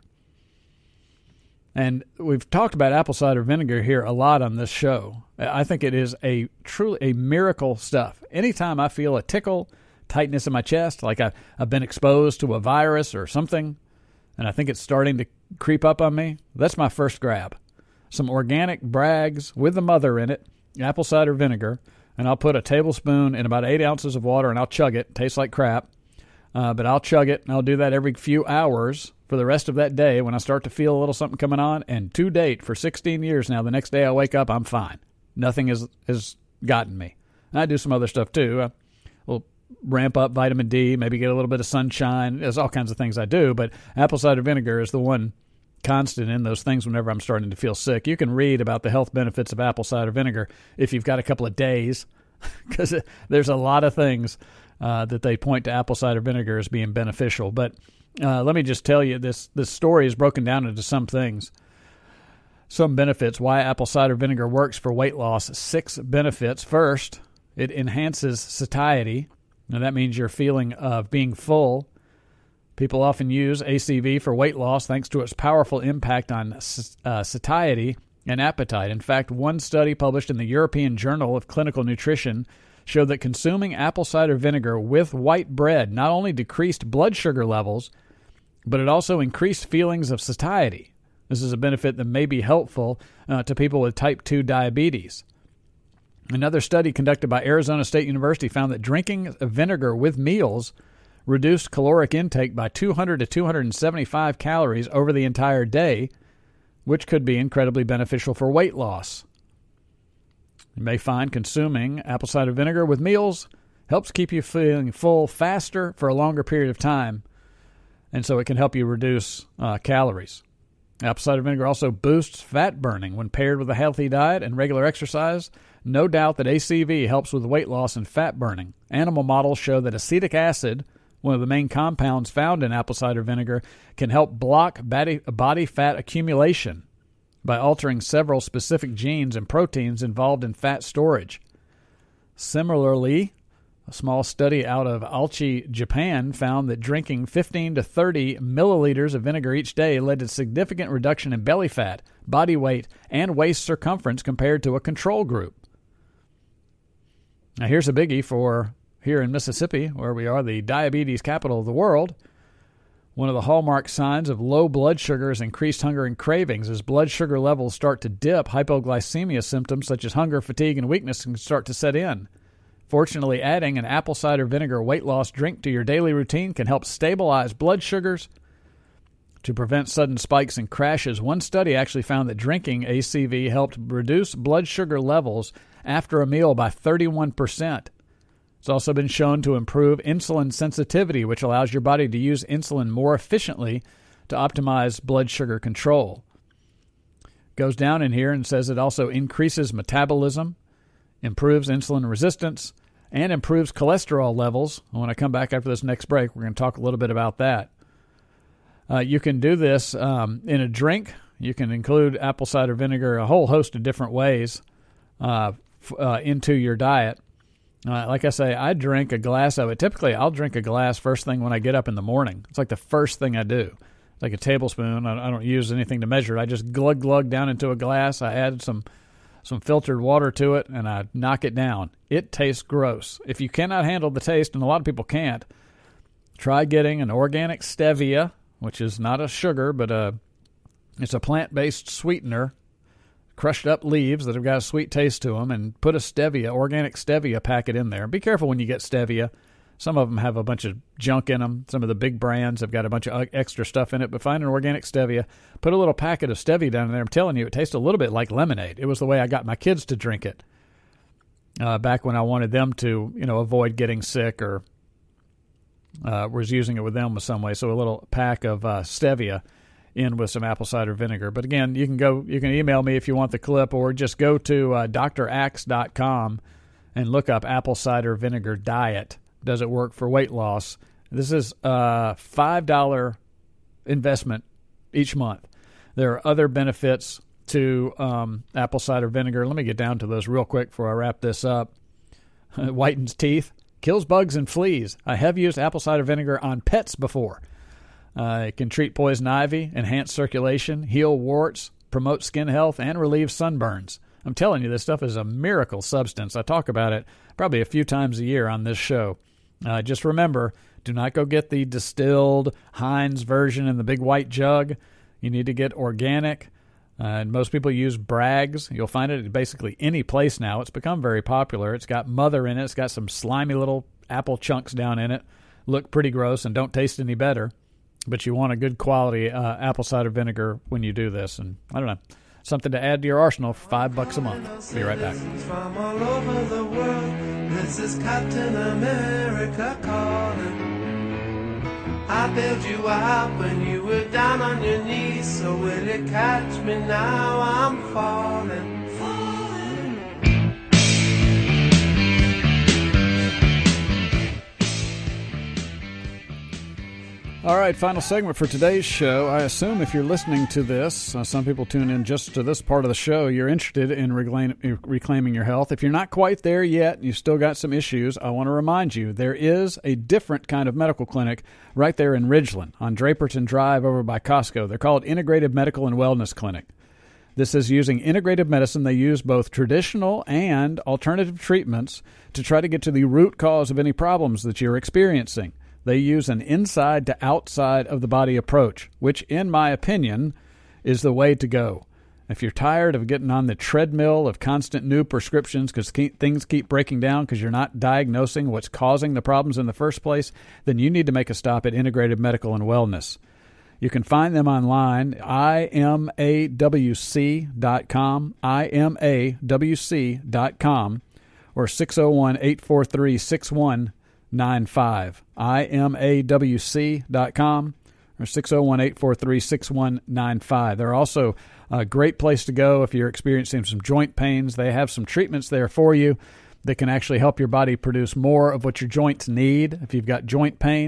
And we've talked about apple cider vinegar here a lot on this show. I think it is a truly a miracle stuff. Anytime I feel a tickle, tightness in my chest, like I, I've been exposed to a virus or something, and I think it's starting to creep up on me, that's my first grab. Some organic Bragg's with the mother in it, apple cider vinegar, and I'll put a tablespoon in about eight ounces of water, and I'll chug it. It tastes like crap, uh, but I'll chug it, and I'll do that every few hours for the rest of that day when I start to feel a little something coming on. And to date, for sixteen years now, the next day I wake up, I'm fine. Nothing has, has gotten me. And I do some other stuff, too. I will ramp up vitamin D, maybe get a little bit of sunshine. There's all kinds of things I do, but apple cider vinegar is the one constant in those things whenever I'm starting to feel sick. You can read about the health benefits of apple cider vinegar if you've got a couple of days, because there's a lot of things uh, that they point to apple cider vinegar as being beneficial. But uh, let me just tell you, this, this story is broken down into some things. Some benefits, why apple cider vinegar works for weight loss. Six benefits. First, it enhances satiety. Now, that means your feeling of being full. People often use A C V for weight loss thanks to its powerful impact on uh, satiety and appetite. In fact, one study published in the European Journal of Clinical Nutrition showed that consuming apple cider vinegar with white bread not only decreased blood sugar levels, but it also increased feelings of satiety. This is a benefit that may be helpful uh, to people with type two diabetes. Another study conducted by Arizona State University found that drinking vinegar with meals reduced caloric intake by two hundred to two hundred seventy-five calories over the entire day, which could be incredibly beneficial for weight loss. You may find consuming apple cider vinegar with meals helps keep you feeling full faster for a longer period of time, and so it can help you reduce uh, calories. Apple cider vinegar also boosts fat burning when paired with a healthy diet and regular exercise. No doubt that A C V helps with weight loss and fat burning. Animal models show that acetic acid, one of the main compounds found in apple cider vinegar, can help block body, body fat accumulation by altering several specific genes and proteins involved in fat storage. Similarly, a small study out of Aichi, Japan, found that drinking fifteen to thirty milliliters of vinegar each day led to significant reduction in belly fat, body weight, and waist circumference compared to a control group. Now, here's a biggie for here in Mississippi, where we are the diabetes capital of the world. One of the hallmark signs of low blood sugar is increased hunger and cravings. As blood sugar levels start to dip, hypoglycemia symptoms such as hunger, fatigue, and weakness can start to set in. Fortunately, adding an apple cider vinegar weight loss drink to your daily routine can help stabilize blood sugars to prevent sudden spikes and crashes. One study actually found that drinking A C V helped reduce blood sugar levels after a meal by thirty-one percent. It's also been shown to improve insulin sensitivity, which allows your body to use insulin more efficiently to optimize blood sugar control. Goes down in here and says it also increases metabolism, improves insulin resistance, and improves cholesterol levels. When I come back after this next break, we're going to talk a little bit about that. Uh, you can do this um, in a drink. You can include apple cider vinegar a whole host of different ways uh, f- uh, into your diet. Uh, like I say, I drink a glass of it. Typically, I'll drink a glass first thing when I get up in the morning. It's like the first thing I do. It's like a tablespoon. I, I don't use anything to measure it. I just glug glug down into a glass. I add some some filtered water to it, and I knock it down. It tastes gross. If you cannot handle the taste, and a lot of people can't, try getting an organic stevia, which is not a sugar, but a it's a plant-based sweetener. Crushed up leaves that have got a sweet taste to them, and put a stevia, organic stevia packet in there. Be careful when you get stevia. Some of them have a bunch of junk in them. Some of the big brands have got a bunch of extra stuff in it, but find an organic stevia. Put a little packet of stevia down in there. I'm telling you, it tastes a little bit like lemonade. It was the way I got my kids to drink it uh, back when I wanted them to, you know, avoid getting sick, or uh, was using it with them in some way. So a little pack of uh, stevia in with some apple cider vinegar. But again, you can go, you can email me if you want the clip, or just go to uh, D R axe dot com and look up apple cider vinegar diet. Does it work for weight loss? This is a five dollars investment each month. There are other benefits to um, apple cider vinegar. Let me get down to those real quick before I wrap this up. Whitens teeth, kills bugs and fleas. I have used apple cider vinegar on pets before. Uh, it can treat poison ivy, enhance circulation, heal warts, promote skin health, and relieve sunburns. I'm telling you, this stuff is a miracle substance. I talk about it probably a few times a year on this show. Uh, just remember, do not go get the distilled Heinz version in the big white jug. You need to get organic. Uh, and most people use Bragg's. You'll find it at basically any place now. It's become very popular. It's got mother in it. It's got some slimy little apple chunks down in it. Look pretty gross and don't taste any better. But you want a good quality uh, apple cider vinegar when you do this. And I don't know, something to add to your arsenal for five bucks a month. Be right back. From all over the world, this is Captain America calling. I bailed you out when you were down on your knees, so will you catch me now? I'm falling, falling. All right, final segment for today's show. I assume if you're listening to this, uh, some people tune in just to this part of the show, you're interested in reclaim, reclaiming your health. If you're not quite there yet and you've still got some issues, I want to remind you there is a different kind of medical clinic right there in Ridgeland on Draperton Drive over by Costco. They're called Integrative Medical and Wellness Clinic. This is using integrative medicine. They use both traditional and alternative treatments to try to get to the root cause of any problems that you're experiencing. They use an inside to outside of the body approach, which, in my opinion, is the way to go. If you're tired of getting on the treadmill of constant new prescriptions because things keep breaking down because you're not diagnosing what's causing the problems in the first place, then you need to make a stop at Integrative Medical and Wellness. You can find them online, I M A W C dot com, I M A W C dot com, or six oh one, eight four three, six one nine five, I M A W C dot com, or six oh one, eight four three, six one nine five. They're also a great place to go if you're experiencing some joint pains. They have some treatments there for you that can actually help your body produce more of what your joints need. If you've got joint pain,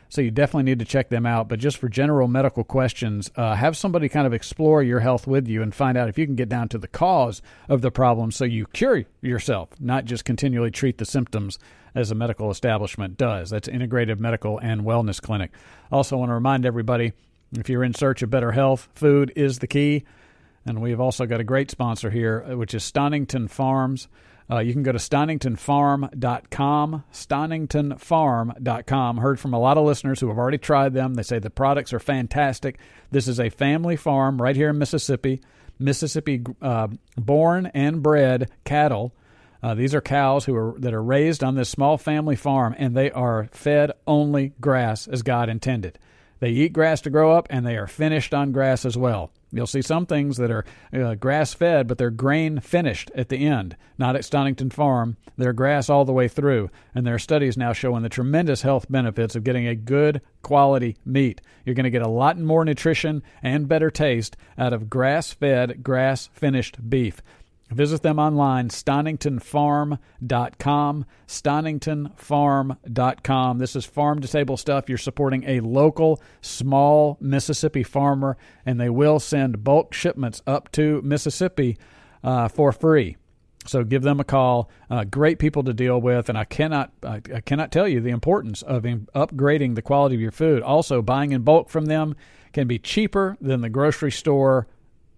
So you definitely need to check them out. But just for general medical questions, uh, have somebody kind of explore your health with you and find out if you can get down to the cause of the problem so you cure yourself, not just continually treat the symptoms as a medical establishment does. That's Integrative Medical and Wellness Clinic. Also want to remind everybody, if you're in search of better health, food is the key. And we've also got a great sponsor here, which is Stonington Farms. Uh, you can go to stonington farm dot com, stonington farm dot com. Heard from a lot of listeners who have already tried them. They say the products are fantastic. This is a family farm right here in Mississippi, Mississippi uh, born and bred cattle. Uh, these are cows who are that are raised on this small family farm, and they are fed only grass as God intended. They eat grass to grow up, and they are finished on grass as well. You'll see some things that are uh, grass-fed, but they're grain-finished at the end. Not at Stonington Farm. They're grass all the way through, and there are studies now showing the tremendous health benefits of getting a good quality meat. You're going to get a lot more nutrition and better taste out of grass-fed, grass-finished beef. Visit them online, stonington farm dot com, stonington farm dot com. This is farm to table stuff. You're supporting a local, small Mississippi farmer, and they will send bulk shipments up to Mississippi uh, for free. So give them a call. Uh, great people to deal with, and I cannot I, I cannot tell you the importance of in, upgrading the quality of your food. Also, buying in bulk from them can be cheaper than the grocery store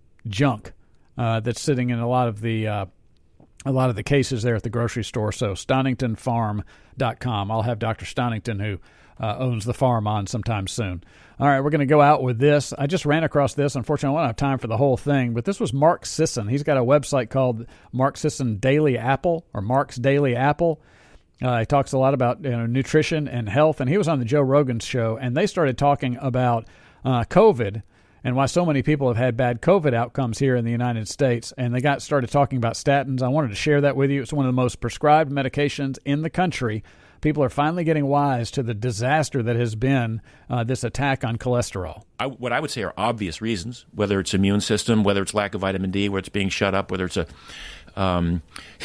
junk Uh, that's sitting in a lot of the uh, a lot of the cases there at the grocery store. So stonington farm dot com. I'll have Doctor Stonington, who uh, owns the farm, on sometime soon. All right, we're going to go out with this. I just ran across this. Unfortunately, I don't have time for the whole thing, but this was Mark Sisson. He's got a website called Mark Sisson Daily Apple, or Mark's Daily Apple. Uh, he talks a lot about you know, nutrition and health, and he was on the Joe Rogan's show, and they started talking about uh, COVID and why so many people have had bad COVID outcomes here in the United States. And they got started talking about statins. I wanted to share that with you. It's one of the most prescribed medications in the country. People are finally getting wise to the disaster that has been uh, this attack on cholesterol. I, what I would say are obvious reasons, whether it's immune system, whether it's lack of vitamin D, whether it's being shut up, whether it's a um,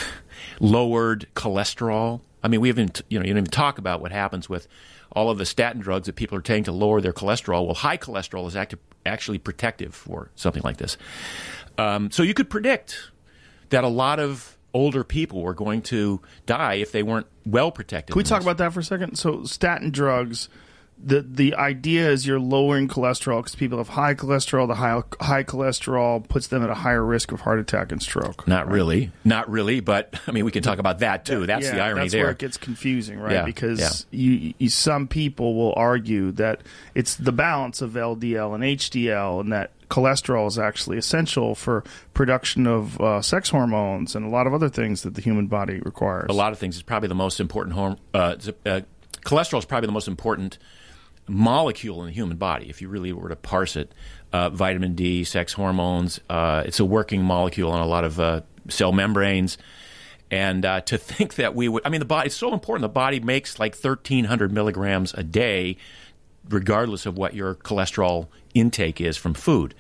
lowered cholesterol. I mean, we haven't, you know, you don't even talk about what happens with all of the statin drugs that people are taking to lower their cholesterol. Well, high cholesterol is active, actually protective for something like this. Um, so you could predict that a lot of older people were going to die if they weren't well protected. Can we talk about that for a second? So statin drugs, the the idea is you're lowering cholesterol because people have high cholesterol. The high, high cholesterol puts them at a higher risk of heart attack and stroke. Not right? really. Not really, but I mean, we can talk about that too. That's yeah, the irony that's there. That's where it gets confusing, right? Yeah, because yeah. You, you, some people will argue that it's the balance of L D L and H D L, and that cholesterol is actually essential for production of uh, sex hormones and a lot of other things that the human body requires. A lot of things. It's probably the most important hormone. Uh, uh, cholesterol is probably the most important molecule in the human body. If you really were to parse it, uh, vitamin D, sex hormones, uh, it's a working molecule on a lot of uh, cell membranes. And uh, to think that we would, I mean, the body, it's so important. The body makes like thirteen hundred milligrams a day, regardless of what your cholesterol intake is from food.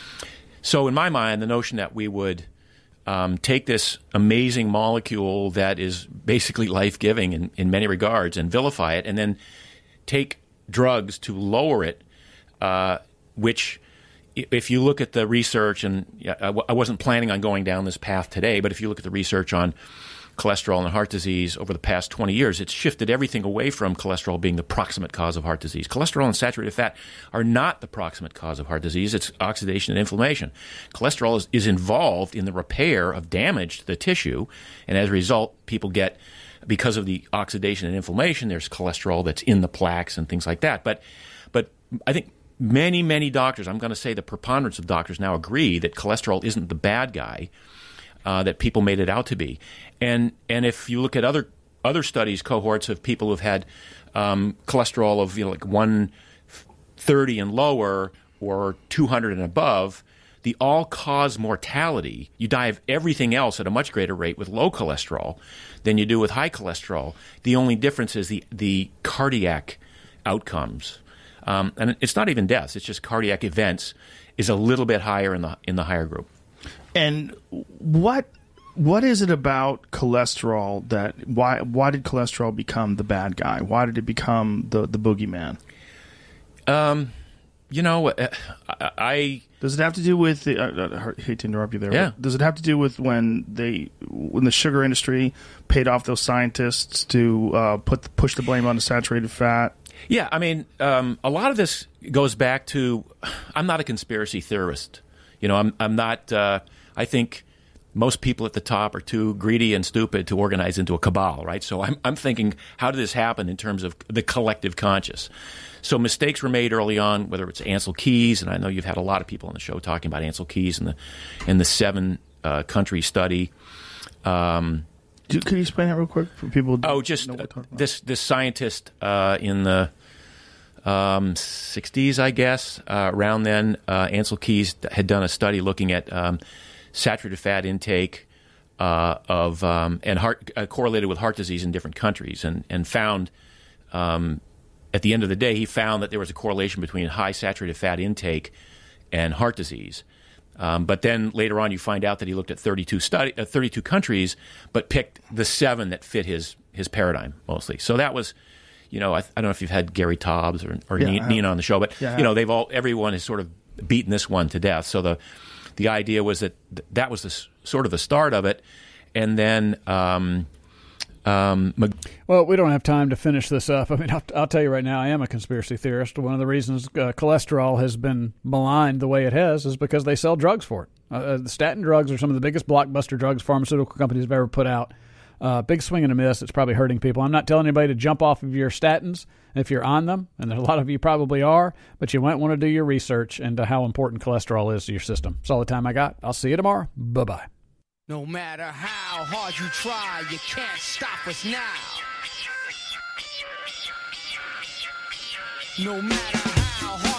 So in my mind, the notion that we would um, take this amazing molecule that is basically life-giving in, in many regards and vilify it, and then take drugs to lower it, uh, which if you look at the research, and I wasn't planning on going down this path today, but if you look at the research on cholesterol and heart disease over the past twenty years, it's shifted everything away from cholesterol being the proximate cause of heart disease. Cholesterol and saturated fat are not the proximate cause of heart disease. It's oxidation and inflammation. Cholesterol is, is involved in the repair of damage to the tissue, and as a result, people get, because of the oxidation and inflammation, there's cholesterol that's in the plaques and things like that. But, but I think many, many doctors, I'm going to say the preponderance of doctors now agree that cholesterol isn't the bad guy uh, that people made it out to be. And and if you look at other other studies, cohorts of people who've had um, cholesterol of you know like one thirty and lower or two hundred and above, the all-cause mortality, you die of everything else at a much greater rate with low cholesterol than you do with high cholesterol. The only difference is the, the cardiac outcomes. Um, and it's not even deaths, it's just cardiac events is a little bit higher in the in the higher group. And what what is it about cholesterol that why why did cholesterol become the bad guy? Why did it become the, the boogeyman? Um, you know, I, I does it have to do with the? Uh, I hate to interrupt you there. Yeah. Does it have to do with when they, when the sugar industry paid off those scientists to uh, put the, push the blame on the saturated fat? Yeah, I mean, um, a lot of this goes back to. I'm not a conspiracy theorist. You know, I'm. I'm not. Uh, I think most people at the top are too greedy and stupid to organize into a cabal, right? So I'm. I'm thinking, how did this happen in terms of the collective conscious? So mistakes were made early on, whether it's Ansel Keys, and I know you've had a lot of people on the show talking about Ansel Keys and the and the seven uh, country study. Um, Do, could you explain that real quick for people? Who oh, just uh, this this scientist uh, in the um, sixties, I guess, uh, around then, uh, Ansel Keys had done a study looking at um, saturated fat intake uh, of um, and heart uh, correlated with heart disease in different countries, and and found. Um, At the end of the day, he found that there was a correlation between high saturated fat intake and heart disease. Um, but then later on, you find out that he looked at thirty-two study, uh, thirty-two countries, but picked the seven that fit his his paradigm mostly. So that was, you know, I, I don't know if you've had Gary Taubes or, or yeah, Nina on the show, but yeah, you know, they've all everyone has sort of beaten this one to death. So the the idea was that th- that was the sort of the start of it, and then. Um, Um, well, we don't have time to finish this up. I mean, I'll, I'll tell you right now, I am a conspiracy theorist. One of the reasons uh, cholesterol has been maligned the way it has is because they sell drugs for it. Uh, the statin drugs are some of the biggest blockbuster drugs pharmaceutical companies have ever put out. Uh, big swing and a miss. It's probably hurting people. I'm not telling anybody to jump off of your statins if you're on them, and a lot of you probably are, but you might want to do your research into how important cholesterol is to your system. That's all the time I got. I'll see you tomorrow. Bye-bye. No matter how hard you try, you can't stop us now. No matter how hard